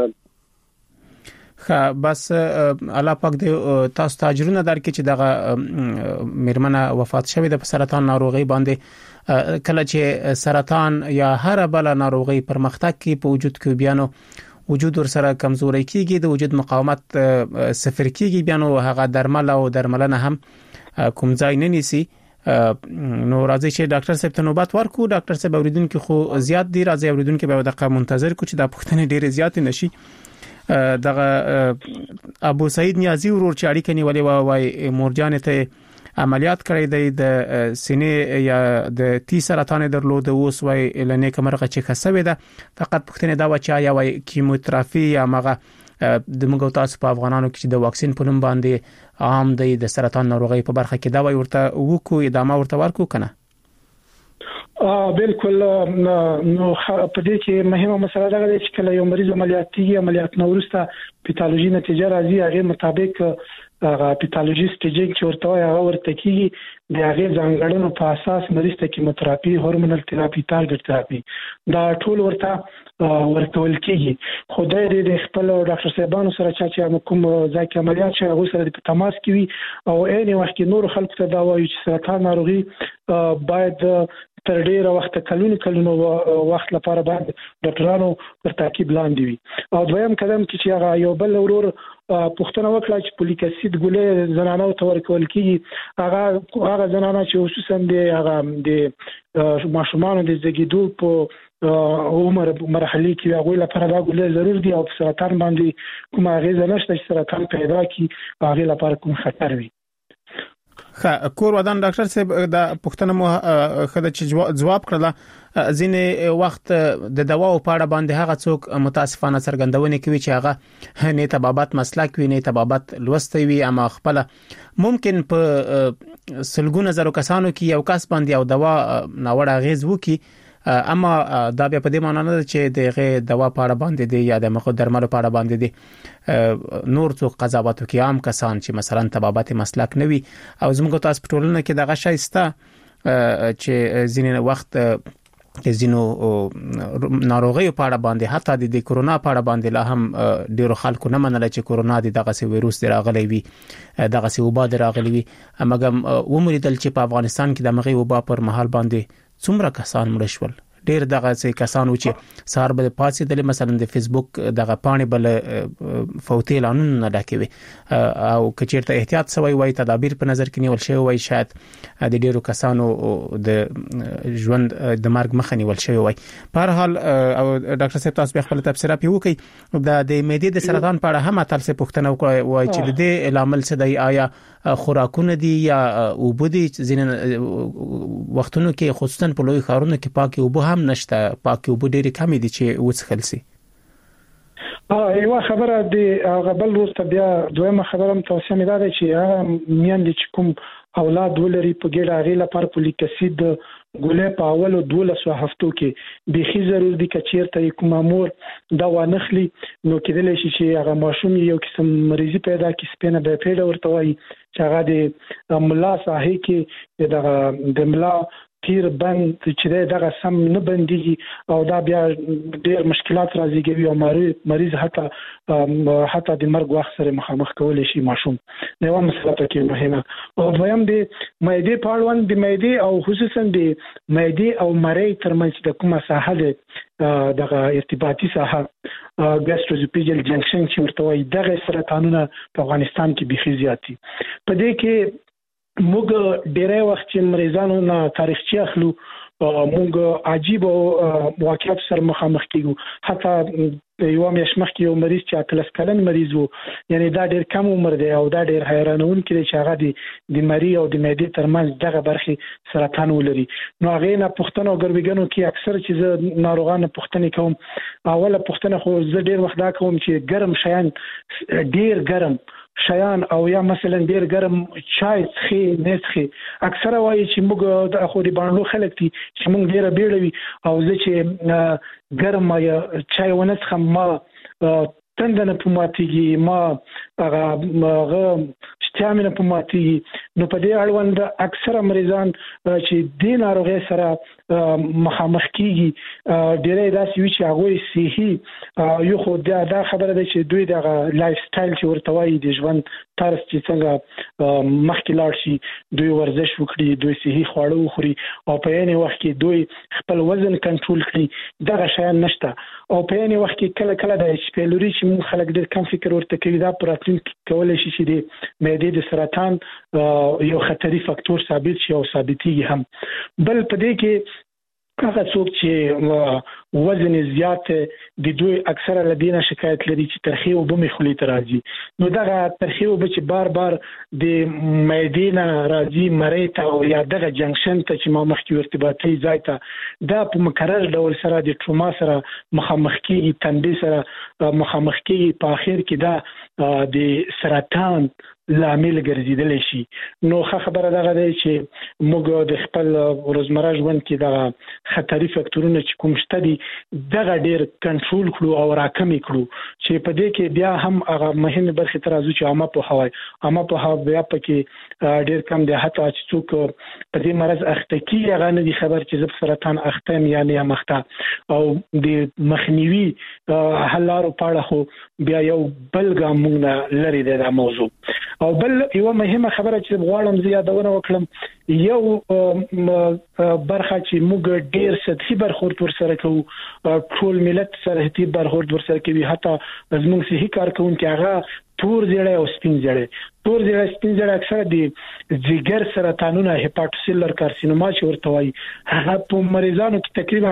بس الله پاک دې تاسو ته اجرونه درکړي چې دغه میرمنه وفات شوه د سرطان ناروغي باندې کله چې سرطان یا هر بل ناروغي پرمختګ کې په وجود کې بیانو وجود ور سره کمزوري کیږي د وجود مقاومت صفر کیږي بیانو هغه درمل او درملنه هم کوم ځای نه نیسي نو راځي چې ډاکټر صاحب ته نوبت ورکو ډاکټر صاحب اوریدونکو خو زیات دي راځي اوریدونکو به دغه منتظر کو چې د پښتنې ډېر زیات نشي دغه ابو سعید نیازی ورور چې اړیکه نیولې وای مورجان ته عملیات کړی دی د سینې یا د تی سرطان درلود اوس وای لنه کمرغه چې خسوي ده فقط پښتنې دا و چې یا وای کیموتراپي یا مغه د موږ تاسو په افغانانو کې د واکسین په نوم باندې عام دی د سرطان ناروغي په برخه کې دا وای ورته وکو ادامه ورته ورکو کنه بالکل نو په دې کې مهمه مسله دا ده چې کله یو مریض عملیات نورسته پیتالوژي نتیجه راځي هغه مطابق هغه پیتالوژي سټیجینګ چې ورته کیږي د هغه ځانګړنو په اساس مریض ته کیموتراپي هورمونل تراپي ټارګټ تراپي دا ټول ورکول کیږي خدای دې د خپل ډاکټر صاحبانو سره چې کوم ځای کې عملیات شي هغه سره په تماس کې وي او عین وخت کې نور خلکو ته دا وایي چې سرطان ناروغي باید تر ډیره وخت کلونو وخت لپاره باید ډاکټرانو پر تعقیب لاندې وي او دویم قدم چې هغه یو بل ورور پښتنه وکړه چې فولیک اسید ګولې زنانو ته ورکول کیږي هغه زنانه چې خصوصا د ماشومان د زیږیدو په عمر مرحله کې هغه لپاره دا ګولې ضرور دي او سرطان باندې کوم هغه نشته چې سرطان پیدا کی هغه لپاره کوم خطر وي کور ودان ډاکټر صاحب د پښتنه مو خدای چې جواب کړل ځینې وخت د دواو په اړه باندې هغه څوک متاسفانه څرګندونه کوي چې هغه نه تبابت مسلک وي نه تبابت لوستي وي اما خپل ممکن په سلګونه زرو کسانو کې یو کس باندې او دوا ناوړه غیز وکي اما دا بیا په دې معنی نه چې دغه دوا په اړه باندې دی یا د مخ درملو په اړه باندې دی نور څوک قضاوت کوي عام کسان چې مثلا تبابت مسلک نوي او زموږ تاسو په ټولنه کې دغه شای ستا چې ځینې وخت زینو ناروغي په اړه باندې حتی د کورونا په اړه باندې لا هم ډیرو خلکو نه منل چې کورونا دغه سي وایروس راغلی وي دغه سي وبا راغلی وي امګم ومریدل چې په افغانستان کې د مغي وبا پر مهال باندې څومره کسان مړ شول. ډیر دغه کسان چې سهار به پاتې د مثلا د فیسبوک دغه پاڼې بل فوتي اعلانونه ډاکوي او کچیرته احتیاط سوی وای تدابیر په نظر کې نیول شوی وای شاید د ډیرو کسانو د ژوند د مرګ مخه نیول شوی وای. په هر حال او ډاکټر صاحب تاسو خپل تفسیر پیوکي د معدې د سرطان په اړه هم تاسو پوښتنه وکړئ چې د دې عامل څه دی، آیا خوراکونه دي یا اوبو دي؟ ځینې وختونو کې خصوصا په لوی ښارونو کې پاکي اوبو هم نشته، پاکي اوبو ډېرې کمې دي چې وڅښل شي. یو خبره دی غبل وروسته بیا دویمه خبره هم تاسو مې دا چې میاندې چې کوم اولاد ولري په ګډه غي لپاره فولیک اسید ګولې په اولو 12 هفتو کې بيخي ضرور دي کچیرته کوم امور دا ونخلي نو کېدل شي چې هغه ماشوم یو قسم مریضي پیدا کی سپینه به پیدا ورته وي چې هغه د ملا صاحي کې د ملا تیر بند چې دغه سم نه بندي او دا بیا ډېر مشکلات راځي او مریض حتی د مرګ وخت سره مخامخ کول شي ماشوم. نو مسله کې مهمه او دویم د معدې په اړوند د معدې او خصوصا د معدې او مرۍ ترمنځ د کومه ساحه دغه ارتباطي ساحه ګاستروزوپیجل جنکشن چې ورته وایي دغه سرطانونه په افغانستان کې بيخي زیات دي. په دې کې موږ ډېری وخت چې مریضانو نه تاریخچه اخلو موږ عجیب واقعیت سره مخامخ کیږو. حتی یو میاشت مخکې یو مریض چې 30 کلن مریض وو، یعنی دا ډېر کم عمر دی او دا ډېر حیرانونکی دی چې هغه د مری او د معدې ترمنځ دغه برخه سرطان ولري. نو هغه نه پوښتنه او ګربګنو کې اکثر چې ناروغانو پوښتنه کوم، اوله پوښتنه خو زه ډېر وخت دا کوم چې ګرم شیان ډېر ګرم شیان او یا مثلا ډیر ګرم چای څخه نه څخه اکثر وایي چې موږ د اخو دی باندې خلک دي چې موږ ډیر بیړوي او زه چې ګرم یا چای ونه څخه ما تندنه پماتيږي ما هغه شتامنه پماتيږي. نو په دې اړوند اکثر مریضان چې د ناروغي سره مخامخ کیږي ډېرې داسې وي چې هغه صحي یو خو دا خبره ده چې دوی دغه لایف سټایل چې ورته وایي د ژوند طرز چې څنګه مخکې لاړ شي، دوی ورزش وکړي، دوی صحي خواړه وخوري او په یعنی وخت کې دوی خپل وزن کنټرول کړي، دغه شیان نشته. او په یعنی وخت کې کله کله د سپیلوري چې موږ خلک ډېر کم فکر ورته کوي دا پراتین کولای شي چې د معدې د سرطان یو خطري فاکتور ثابت شي او ثابتيږي هم. بل په دې کې هغه څوک چې وزن زیات دي دوی اکثره لدينا شکایت لري چې ترخی او بمې خولي تراځي. نو دغه ترخی او چې بار بار د معدې نه راځي مرۍ ته او یا دغه جنکشن ته چې ما مخکې ارتباطي ځای ته دا په مکرر ډول سره د ټروما سره مخامخ کیږي، تندې سره مخامخ کیږي، په اخر کې دا د سرطان لامل ګرځیدل شي. نو خبره دغه دی چې موږ د خپل روزمره ژوند کې دغه خطري فاکتورونه چې کوم شته دي دغه ډېر کنټرول کړو او راکمې کړو چې په دې کې بیا هم هغه مهمه برخه تر ازو چې عامه په هواي بیا پکې ډېر کم دی. حتی چې څوک په دې مرز اخته کیږي هغه نه دي خبر چې زب سرطان اخته یعنی مخته او د مخنیوي حل لارو په اړه خو بیا یو بل ګام موږ لري دا موضوع. او بل یو مهمه خبره چې غواړم زیاتونه وکړم، یو برخه چې موږ ډیر سطحي برخورد ورسره کوو، ټول ملت سطحي برخورد ورسره کوي، حتی زموږ صحي کارکونکو هغه تور زیړی او سپین زیړی اکثر د جګر سرطانونه هپاتوسیلر کارسینوما چې ورته وایي هغه په مریضانو کې تقریبا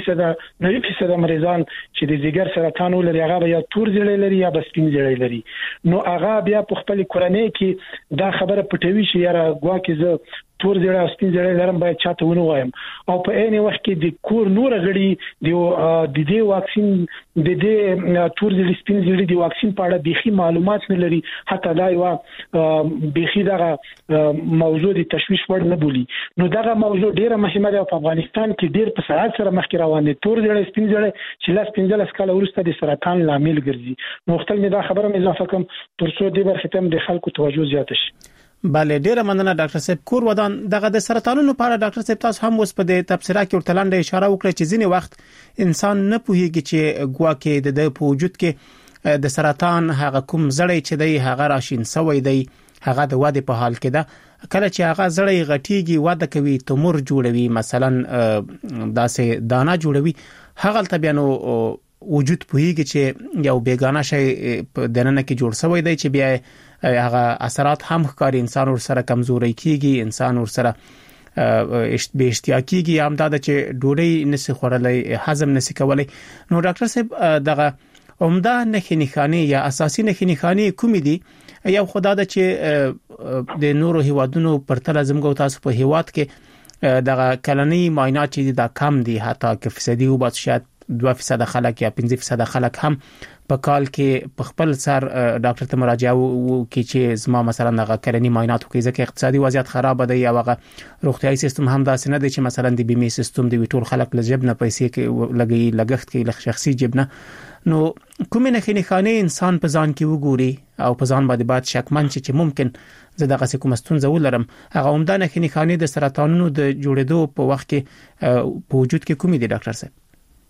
80% مریضان چې د جګر سرطان ولري هغه یا تور زیړی لري یا سپین زیړی لري. نو هغه بیا په خپل کورنۍ کې دا خبره پټوي چې یاره ګواکې زه تور زیړی او سپین زیړی لرم باید چاته ونه وایم او په عین وخت کې د کور نور غړي د دې واکسین د دې تور زیړی سپین زیړی د واکسین په اړه بيخي معلومات نه لري. حتی دا یو بيخي دغه موضوع د تشویش وړ نه بولی. نو دغه موضوع ډیره مهمه ده او په افغانستان کې ډیر په سرعت سره مخکې روان دي. تور زیړی سپین زیړی چې لاس 15 کال وروسته د سرطان لامل ګرځي. نو خپل دا خبره مې اضافه کوم تر څو دې برخه ته د خلکو توجه زیات شي. بله ډیره مننه ډاکټر صاحب. کور ودان دغه د سرطانونو په اړه ډاکټر صاحب تاسو هم اوس په دې تبصره کې ورتلانده اشاره وکړه چې ځینې وخت انسان نه پوهیږي چې ګواکې د په وجود کې د سرطان هغه کوم زړی چې دی هغه راشین سوی دی، هغه د واده په حال کې ده کله چې هغه زړې غټيږي واده کوي تومور جوړوي مثلا داسې دانه جوړوي هغه ته بیا نو وجود پوهیږي چې یو بیگانه شی په دننه کې جوړ شوی دی چې بیا هغه اثرات هم ښکاري انسان ور سره کمزوري کیږي انسان ور سره به اشتیاقیږي هم دا چې ډوډۍ نسی خورلای هضم نسی کولای. نو ډاکټر صاحب دغه عمده نښې یا اساسي نښې کومې دي؟ یو خدای د چې د نورو هیوادونو پرتله زموږ تاسو په هیواد کې دغه کلنی معاینات چې دا کم دي حتی که فیصدي او بس شاید 2% خلک یا 5% خلک هم په کال کې په خپل سر ډاکټر ته مراجعه وکړي چې زما مثلا دغه کلنی معاینات وکړي ځکه اقتصادي وضعیت خراب دی یا هغه روغتيایي سیستم هم داسې نه دی چې مثلا د بیمه سیستم د ټول خلک له جیب نه پیسې کې لګښت کوي له شخصي جیب نه. نو کومې نښې انسان په ځان کې وګوري او په ځان باندې باید شکمن چې ممکن زه دغه کوم ستونزه ولرم هغه عمده نښې د سرطانونو د جوړېدو په وخت کې په وجود کې کومې دي ډاکټر صاحب؟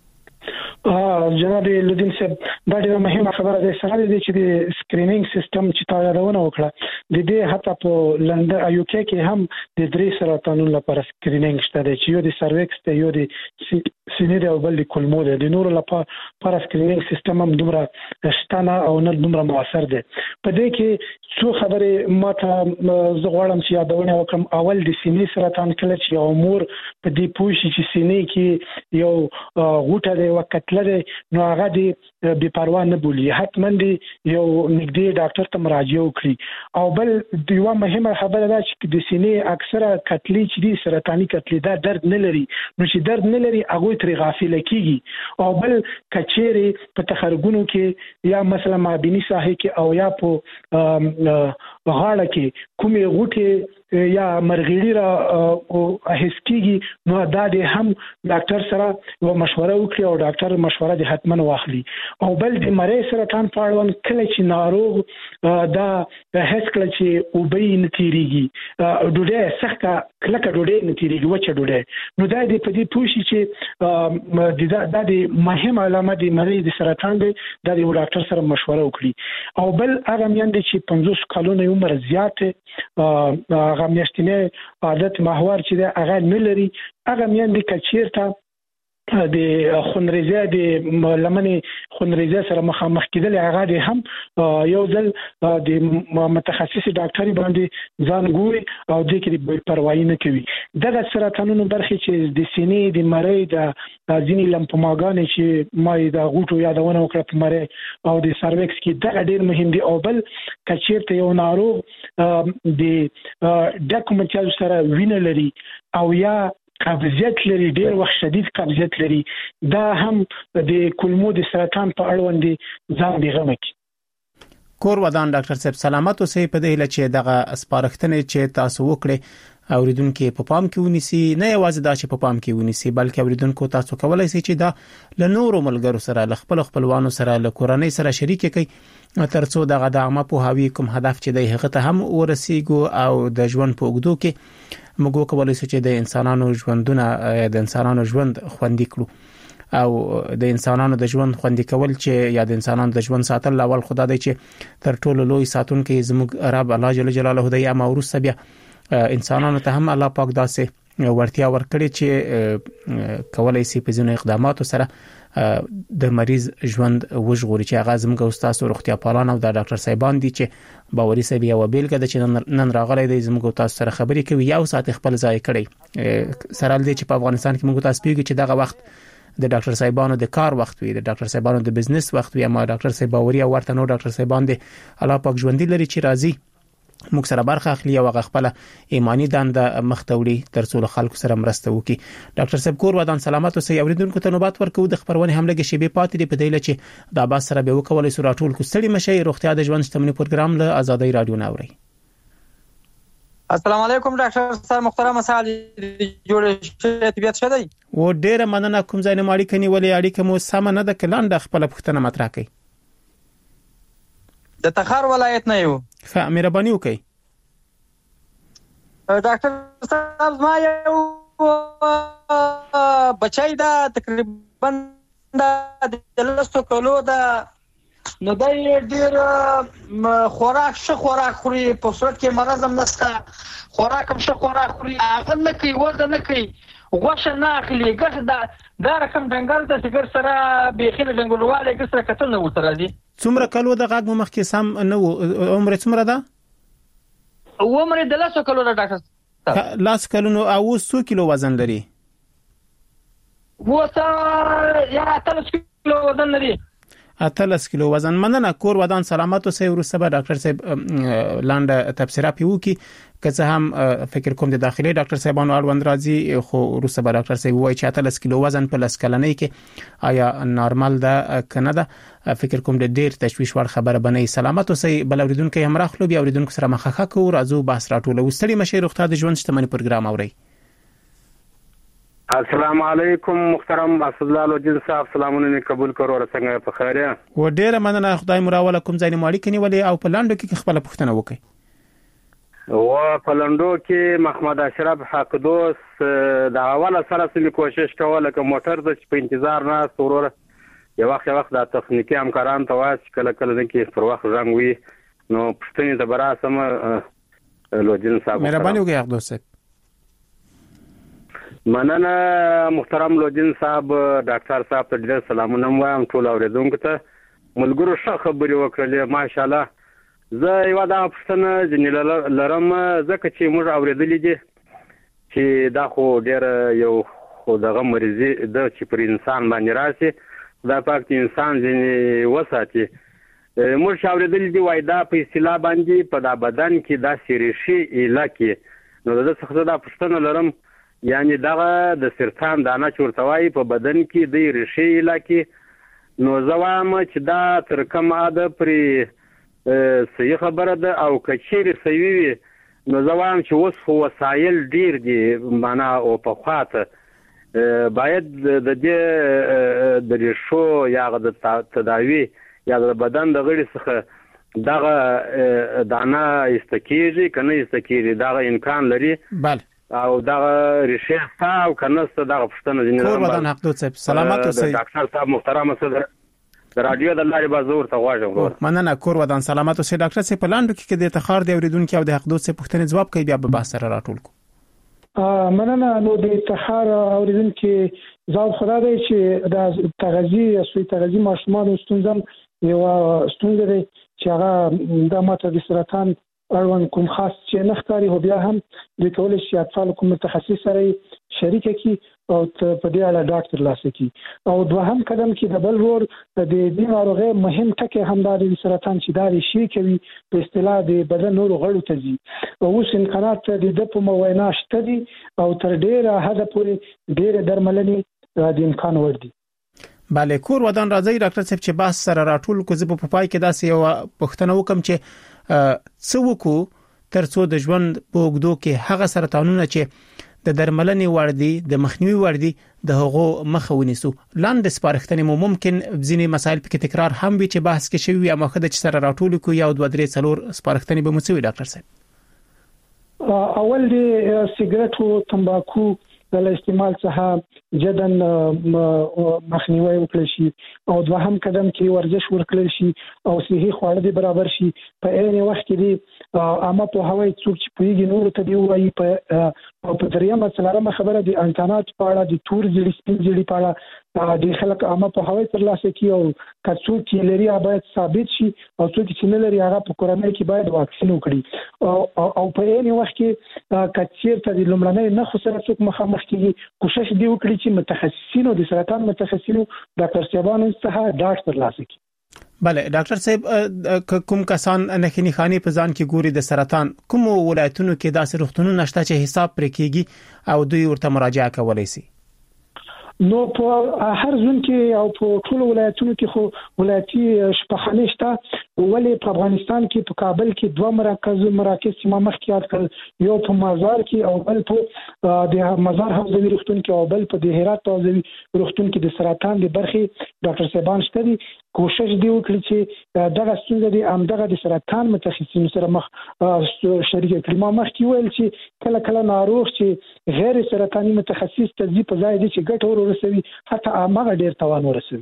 جناب لودین صاحب دا ډیره مهمه خبره ده سره د چې د سکرینینګ سیستم چې تا یادونه وکړه د دې حتی په لندن او یوکي کې هم د 3 سرطانونو لپاره سکرینینګ شته چې یو د سرویکس ته یو د سینې او بل د کولمو د نورو لپاره سکرینینګ سیستم هم دومره شته او نه دومره موثر دی. په دې کې څو خبرې ماته زغړم چې یادونه وکړم. اول د سینې سرطان کله چې یو مور په دې پوښي چې سینې کې یو غوټه دی وکړه نو هغه دی بے پروا نه بولی حتما دی یو نږدې ډاکټر ته مراجعه وکړي. او بل دیوه مهمه خبره ده چې د سینې اکثره کتلې چې دي سرطاني کتلې دا درد نه لري نو چې درد نه لري هغه تر غافل کیږي. او بل کچېری په تخرګونو کې یا مثلا مابینی ساحه کې او یا په غاړه کې کومې غوټه یا مرغیړی را هسکیږي نو دا د هم ډاکټر سره و مشوره وکړي او ډاکټر مشوره د حتما واخلي. او بل د مری سرطان په اړه کله چې ناروغ دا هیڅ کله چې او به نتیریږي ډوډۍ سخته کله ډوډۍ نتیریږي وچه ډوډۍ نو دا د پدې پوښي چې دا د مهمه علامه د مری د سرطان دی دا د ډاکټر سره مشوره وکړي. او بل هغه میندې چې 50 کلونو عمر زیات هغه میاشتنی عادت محور چې دا هغه نه لري هغه میندې کچیرته د خونریزه د لمنې خونریزه سره مخامخ کېدل هغه د هم یو ځل د متخصص ډاکټري باندې ځان ګوري او د کې پروايي نه کوي. دغه سرطانونو برخه چې د سینې د مری د ځینی لمفوماګان چې ما د غوټو یادونه وکړه په مری او د سرویکس کې دا ډېر مهم دي. او بل کچیرته یو ناروغ د ډاکومنټال سره وینه لري او یا قبضیت لري ډېر وخت شدید قبضیت لري دا هم د کولمو د سرطان په اړوند ځان دی غمک. کور ودان ډاکټر صاحب سلامت اوسئ. په دې لچې دغه سپارښتنې چې تاسو وکړي اوریدونکو په پام کې ونیسي نه یوازې دا چې په پام کې ونیسي بلکې اوریدونکو تاسو کولای شئ چې دا له نورو ملګرو سره له خپلوانو سره له کورنۍ سره شریک کړئ ترڅو دغه د عامه پوهاوی کوم هدف چې د هغه ته هم ورسیږو او د ژوند په اوږدو کې موږ کولای شو چې د انسانانو ژوندونه د انسانانو ژوند خوندي کړو او د انسانانو د ژوند خوندي کول چې یا د انسانانو د ژوند ساتل اول خدای دی چې تر ټولو لوی ساتونکو زموږ رب الله جل جلاله دی اما ورسره بیا انسانانو ته هم الله پاک داسې ورتیا ورکړي چې کولای شي په ځینو اقداماتو سره د مریض ژوند وژغوري چې هغه زموږ استاد روغتیا پالان او د ډاکټر صاحبان دي چې باوري صاحب یو بیلګه ده چې نن راغلی دی زموږ استاد سره خبرې کوي یو ساعت خپل ځای کړی سره دي چې په افغانستان کې موږ تاسو پیږي چې دغه وخت د ډاکټر صاحبانو د کار وخت وي د ډاکټر صاحبانو د بزنس وخت وي اما ډاکټر صاحب باوري او ورته نو ډاکټر صاحبان دي الله پاک ژوندۍ لري چې راضي موږ سره برخه اخلي او خپل ایمانی دنده مختوړي ترڅو خلکو سره مرسته وکړي. ډاکټر صاحب کور ودان سلامت اوسئ. اوریدونکو ته نوبات ورکو د خبرونه هم لګي شی به پاتې دی په دې لچې د اباس سره به وکولای سو راټول کو ستړي مشي روغتیا د ژوند شتمنۍ پروګرام له آزادۍ رادیو ناوړي. السلام علیکم ډاکټر صاحب محترم مساعد جوړ طبيعت شدی و ډیره مننه کوم ځای نه ماړي کني ولې اړیکه مو سم نه د کلان د خپل پښتنه مطرح کړي د تخار ولایت نه یو مهرباني وکړئ. ډاکټر صاحب ما یو بچای دا تقریبا د لسو کلو دا نو دا ډیر خوراک خوري په صورت کې مرض هم نشته خوراک هم خوراک خوري هغه نه کوي وزن نه کوي غوښه نه اخلي ګټه دا رقم ډنګر د سګر سره بيخي ډنګرواله کې سره کتل نه وتر دي څومره کلو د غاګ مخکې سم نه عمر څومره ده عمر د 100 کلو د ډاکټر لاس کلونو او 100 کیلو وزن لري وته یا 30 کیلو وزن لري 30 کیلو وزن مننه کور ودان سلامت او سه ورسره ډاکټر صاحب لاند تفسیرا پیو کی که څه هم فکر کوم د داخلي ډاکټر صاحبانو اړوند راځي خو ورسره ډاکټر صاحب وایي چې 30 کیلو وزن په لسکلنۍ کې آیا نارمل ده کنه ده فکر کوم د ډیر تشویش ور خبره بنئ سلامت او سه بل اوریدونکو هم راخلو بیا اوریدونکو سره مخخه کو راځو بحث راټول وستړي مشه روغتیا د ژوند شتمنۍ پروګرام اوري السلام علیکم محترم اسد الله لوجین صاحب سلامونه قبول کړو څنګه په خیر و ډیره مننه خدای مراوله کوم ځای مالک نیولې او په لاندو کې خپل پوښتنه وکړي و په لاندو کې محمد اشرف حق دوست د اوله سره سمې کوشش کوله چې موټر د په انتظار نه ضرور یو وخت د تخنیکی همکاران ته واس کله نه کې پر وخت رنګ وي نو پښتني د برا سم لوجین صاحب مهرباني وکړئ حق دوست مننه محترم لوجین صاحب ډاکټر صاحب ته ډېر سلامونه وایم ټول اوریدونکو ته ملګرو ښه خبرې وکړلې ماشاءالله زه یو دا پښتنه جنل لرم ځکه چې موږ اوریدلې دي چې دا خو ډېر یو خو دغه مریضي د چې پر انسان باندې راشي دا پاک انسان ځنې وساتي موږ اوریدلې دي وای دا په اصطلاح باندې په دا بدن کې دا سریشي علاقه نو دا څه دا پښتنه لرم یعنی دغه د سرطان دانه چورتوي په بدن کې د ریشي علاقه نو زوام چې دا تر کوم عاده پرې صحیح خبره ده او کچېری سوي نو زوام چې وسخ وسایل ډیر دي معنا او په خاطر باید د دې د ریشو یا د تداوی یا د بدن د غړي څخه دغه دانه استکیږي کنه استکیږي دغه امکان لري بله او دا ریشه او کنهسته دا پښتنه دي کور ودان حق دوت صاحب سلامت اوسئ ډاکټر صاحب محترم صدر رادیو د لارې بازور ته غواړم مننه کور ودان سلامت اوسئ ډاکټر صاحب پلاندو کې د تخار دی اوریدونکو او د حق دوت صاحب پښتنه جواب کوي بیا به بحث سره راټول کو مننه نو د تخار اوریدونکو ځواب خدا دی چې د تغذیه یا سوی تغذیه ماشومان ستونزم یو ستونزه دی چې هغه د ماته د سرطان اړوند کوم خاص چې نخکاری هو بیا هم د کول شي اطفال کوم متخصص سره شریک کی او په دې اړه ډاکټر لاسه کی او دوهم قدم کې د بل ور د دې ناروغي مهم ټکی همداري سرطان چې داري شي کوي په اصطلاح د بدن نور غړو ته ځي او اوس امکانات د په موینا شته دي او تر ډیره حد پورې ډیره درملنې د امکان ور دي bale کور ودان راځي ډاکټر صاحب چې بحث سره راټول کو زه په پای کې داسې یو پښتنه وکم چې څوکو ترڅو د ژوند په وګدو کې هغه سرطانونه چې د درملنې وړ دي د مخنیوي وړ دي د هغو مخه ونیسو لاندې سپارښتنې مو ممکن ځینې مسایل په تکرار هم وي چې بحث کې شوی یا مخه د سره راټول کو یا 2-3 سپارښتنې به مو څه وي ډاکټر صاحب اول دی سیګریټ او تمباکو د استعمال څخه جدن مخنیوي وکړي شي او دوهم قدم کې ورزش ورکړي شي او صحي خواړه دي برابر شي په عین وخت کې دي اما په هوای څوک چې پیږي نور ته دی وایي په دریمه څلورمه خبره دي انټرنیټ په اړه د تور ځلی سپین ځلی په اړه د خلک اما په هوای تر لاسه کی او کڅو کې لري باید ثابت شي او څوک چې نه لري هغه په کورنۍ کې باید واکسین وکړي او په عین وخت کې کچیر ته د لومړنۍ نه خو سره څوک مخامخ کیږي کوشش دی وکړي چې متخصصینو د سرطان متخصصینو ډاکټر صاحبانو څخه ډاکټر لاسه کی bale ډاکټر صاحب کوم کسان نخنی خاني په ځان کې ګوري د سرطان کوم ولایتونو کې داسې روغتونونه نشته چې حساب پرې کیږي او دوی ورته مراجعه کولای شي نو په هر ځون کې او په ټول ولایتونو کې خو ولایتي شفاخانه شته ولې په افغانستان کې په کابل کې 2 مراکز چې ما مخکې یاد کړل یو په مزار کې او بل په د مزار حوزوي روغتون کې او بل په د هرات حوزوي روغتون کې د سرطان د برخې ډاکټر صاحبان شته دي کوشش دی وکړي چې دغه ستونزه دي همدغه د سرطان متخصصینو سره مخ شریک کړي ما مخکې ویل چې کله ناروغ چې غیر سرطاني متخصص ته ځي په ځای دي چې ګټ ورسوي حتی هغه ډیر توان ورسوي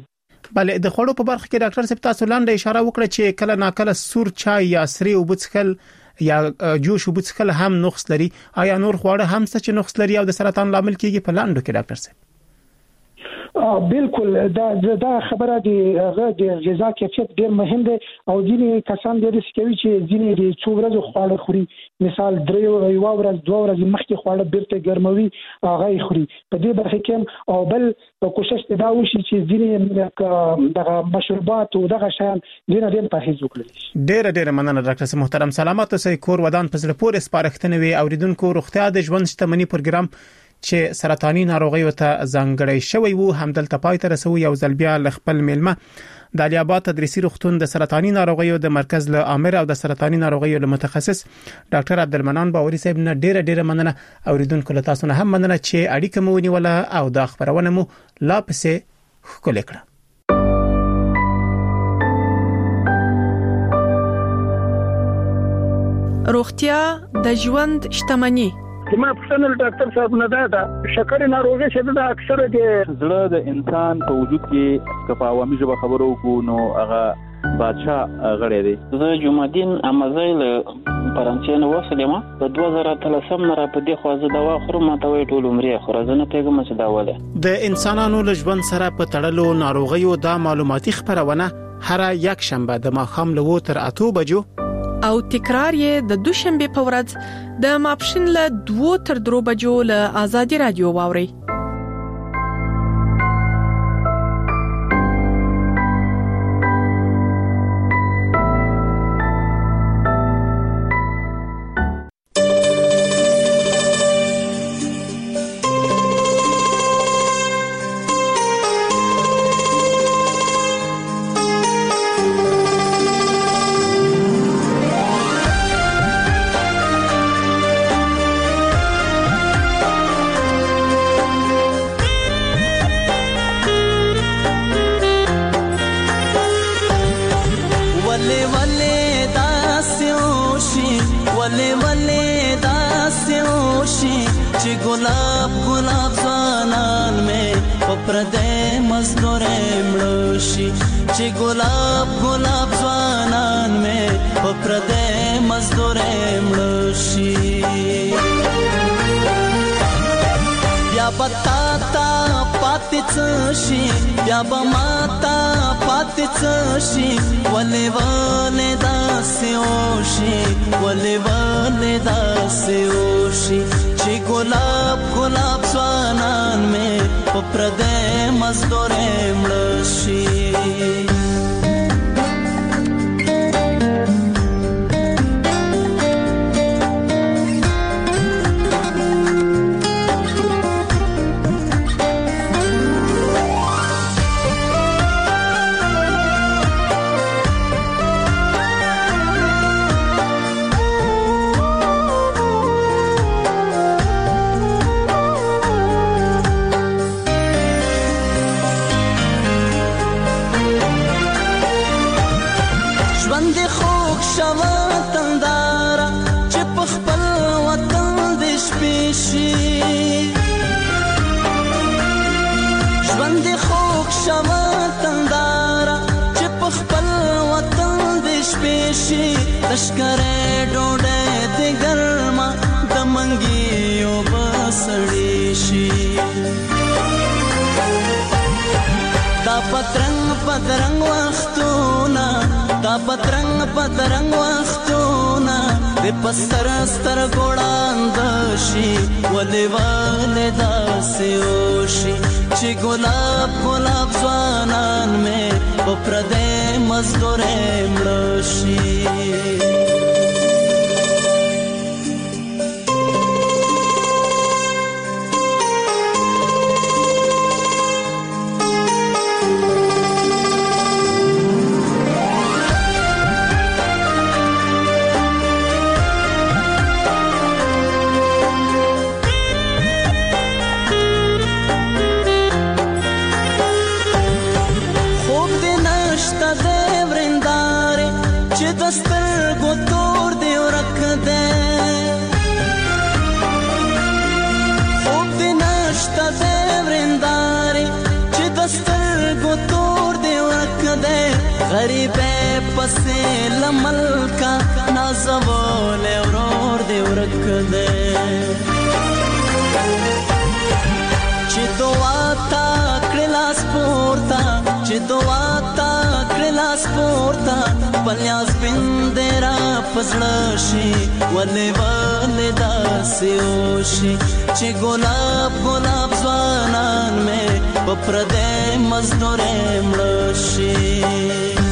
بله د خوړو په برخه کې ډاکټر صاحب تاسو لاندې اشاره وکړه چې کله ناکله سور چای یا سری وبڅکل یا جوش وبڅکل هم نقص لري. آیا نور خواړه هم څه چې نقص لري او د سرطان لامل کیږي په لاندو کې ډاکټر صاحب؟ بالکل دا خبره دی هغه د غذا کیفیت ډیر مهم دی او ځینې کسان د رسکوي چې ځینې د څو ورځې خواړه خوري، مثال 3 ورځې 2 ورځې مخکې خواړه بیرته ګرموي هغه خوري په دې برخه کې. او بل کوشش دا وشي چې ځینې دغه مشروبات او دغه شیان ډیر پرهیز وکړي. ډیر مننه ډاکټر صاحب محترم. سلامات اوسئ. کور ودان په زړه پورې سپارښتنه وي اوریدونکو. روغتیا د ژوند شتمنۍ پروګرام چې سرطاني ناروغیو ته ځانګړی شوی وو همدلته پای ته رسوي. یو ځل بیا خپل میلمه د علي آباد تدریسي روغتون د سرطاني ناروغیو د مرکز له امر او د سرطاني ناروغیو له متخصص ډاکټر عبدالمنان باوري صاحب نه ډیره مننه. اوریدونکو له تاسو نه هم مننه چې اړیکه مو ونیوله او دا خبرونه مو لا پسې خپل کړه. روغتیا د ژوند شتمنۍ. ما پښتنل ډاکټر صاحب نه دا شکر ناروغي چې دا اکثره د زړه د انسان په وجود کې کفاوامي ژبه خبرو کو نو هغه بادشاہ غړی دی. زه جمعدین امازیل فرانسې نو وسلم په 2013 نه را په دې خوازه دوا خورم ته وی ټول عمرې خورزنه پیغام چې دا وله د انسانانو له ژوند سره په تړلو ناروغیو دا معلوماتي خبرونه هر یک شنبه د ماښام له 8 بجو او تکرار یې د دوشنبه په ورځ د ماپښین له 2 تر 3 بجو له آزادي رادیو واوري. پترنګ وختونه د پستر ستر ګوړاند شي ولې داسې وشي چې ګلاب ځوانان مې په پردې مزدورې مړ شي. سترګو غریبه پسې لملکا نازول ورور دی ورک دی چې دعا تا کړلا سپورتا چې دعا تا کړلا سپورتا پلیاس بندرا پسړ شي ولې ولې داسې وشي چې ګلاب ګلاب ځوانان مې په پردې مزدورې مړ شي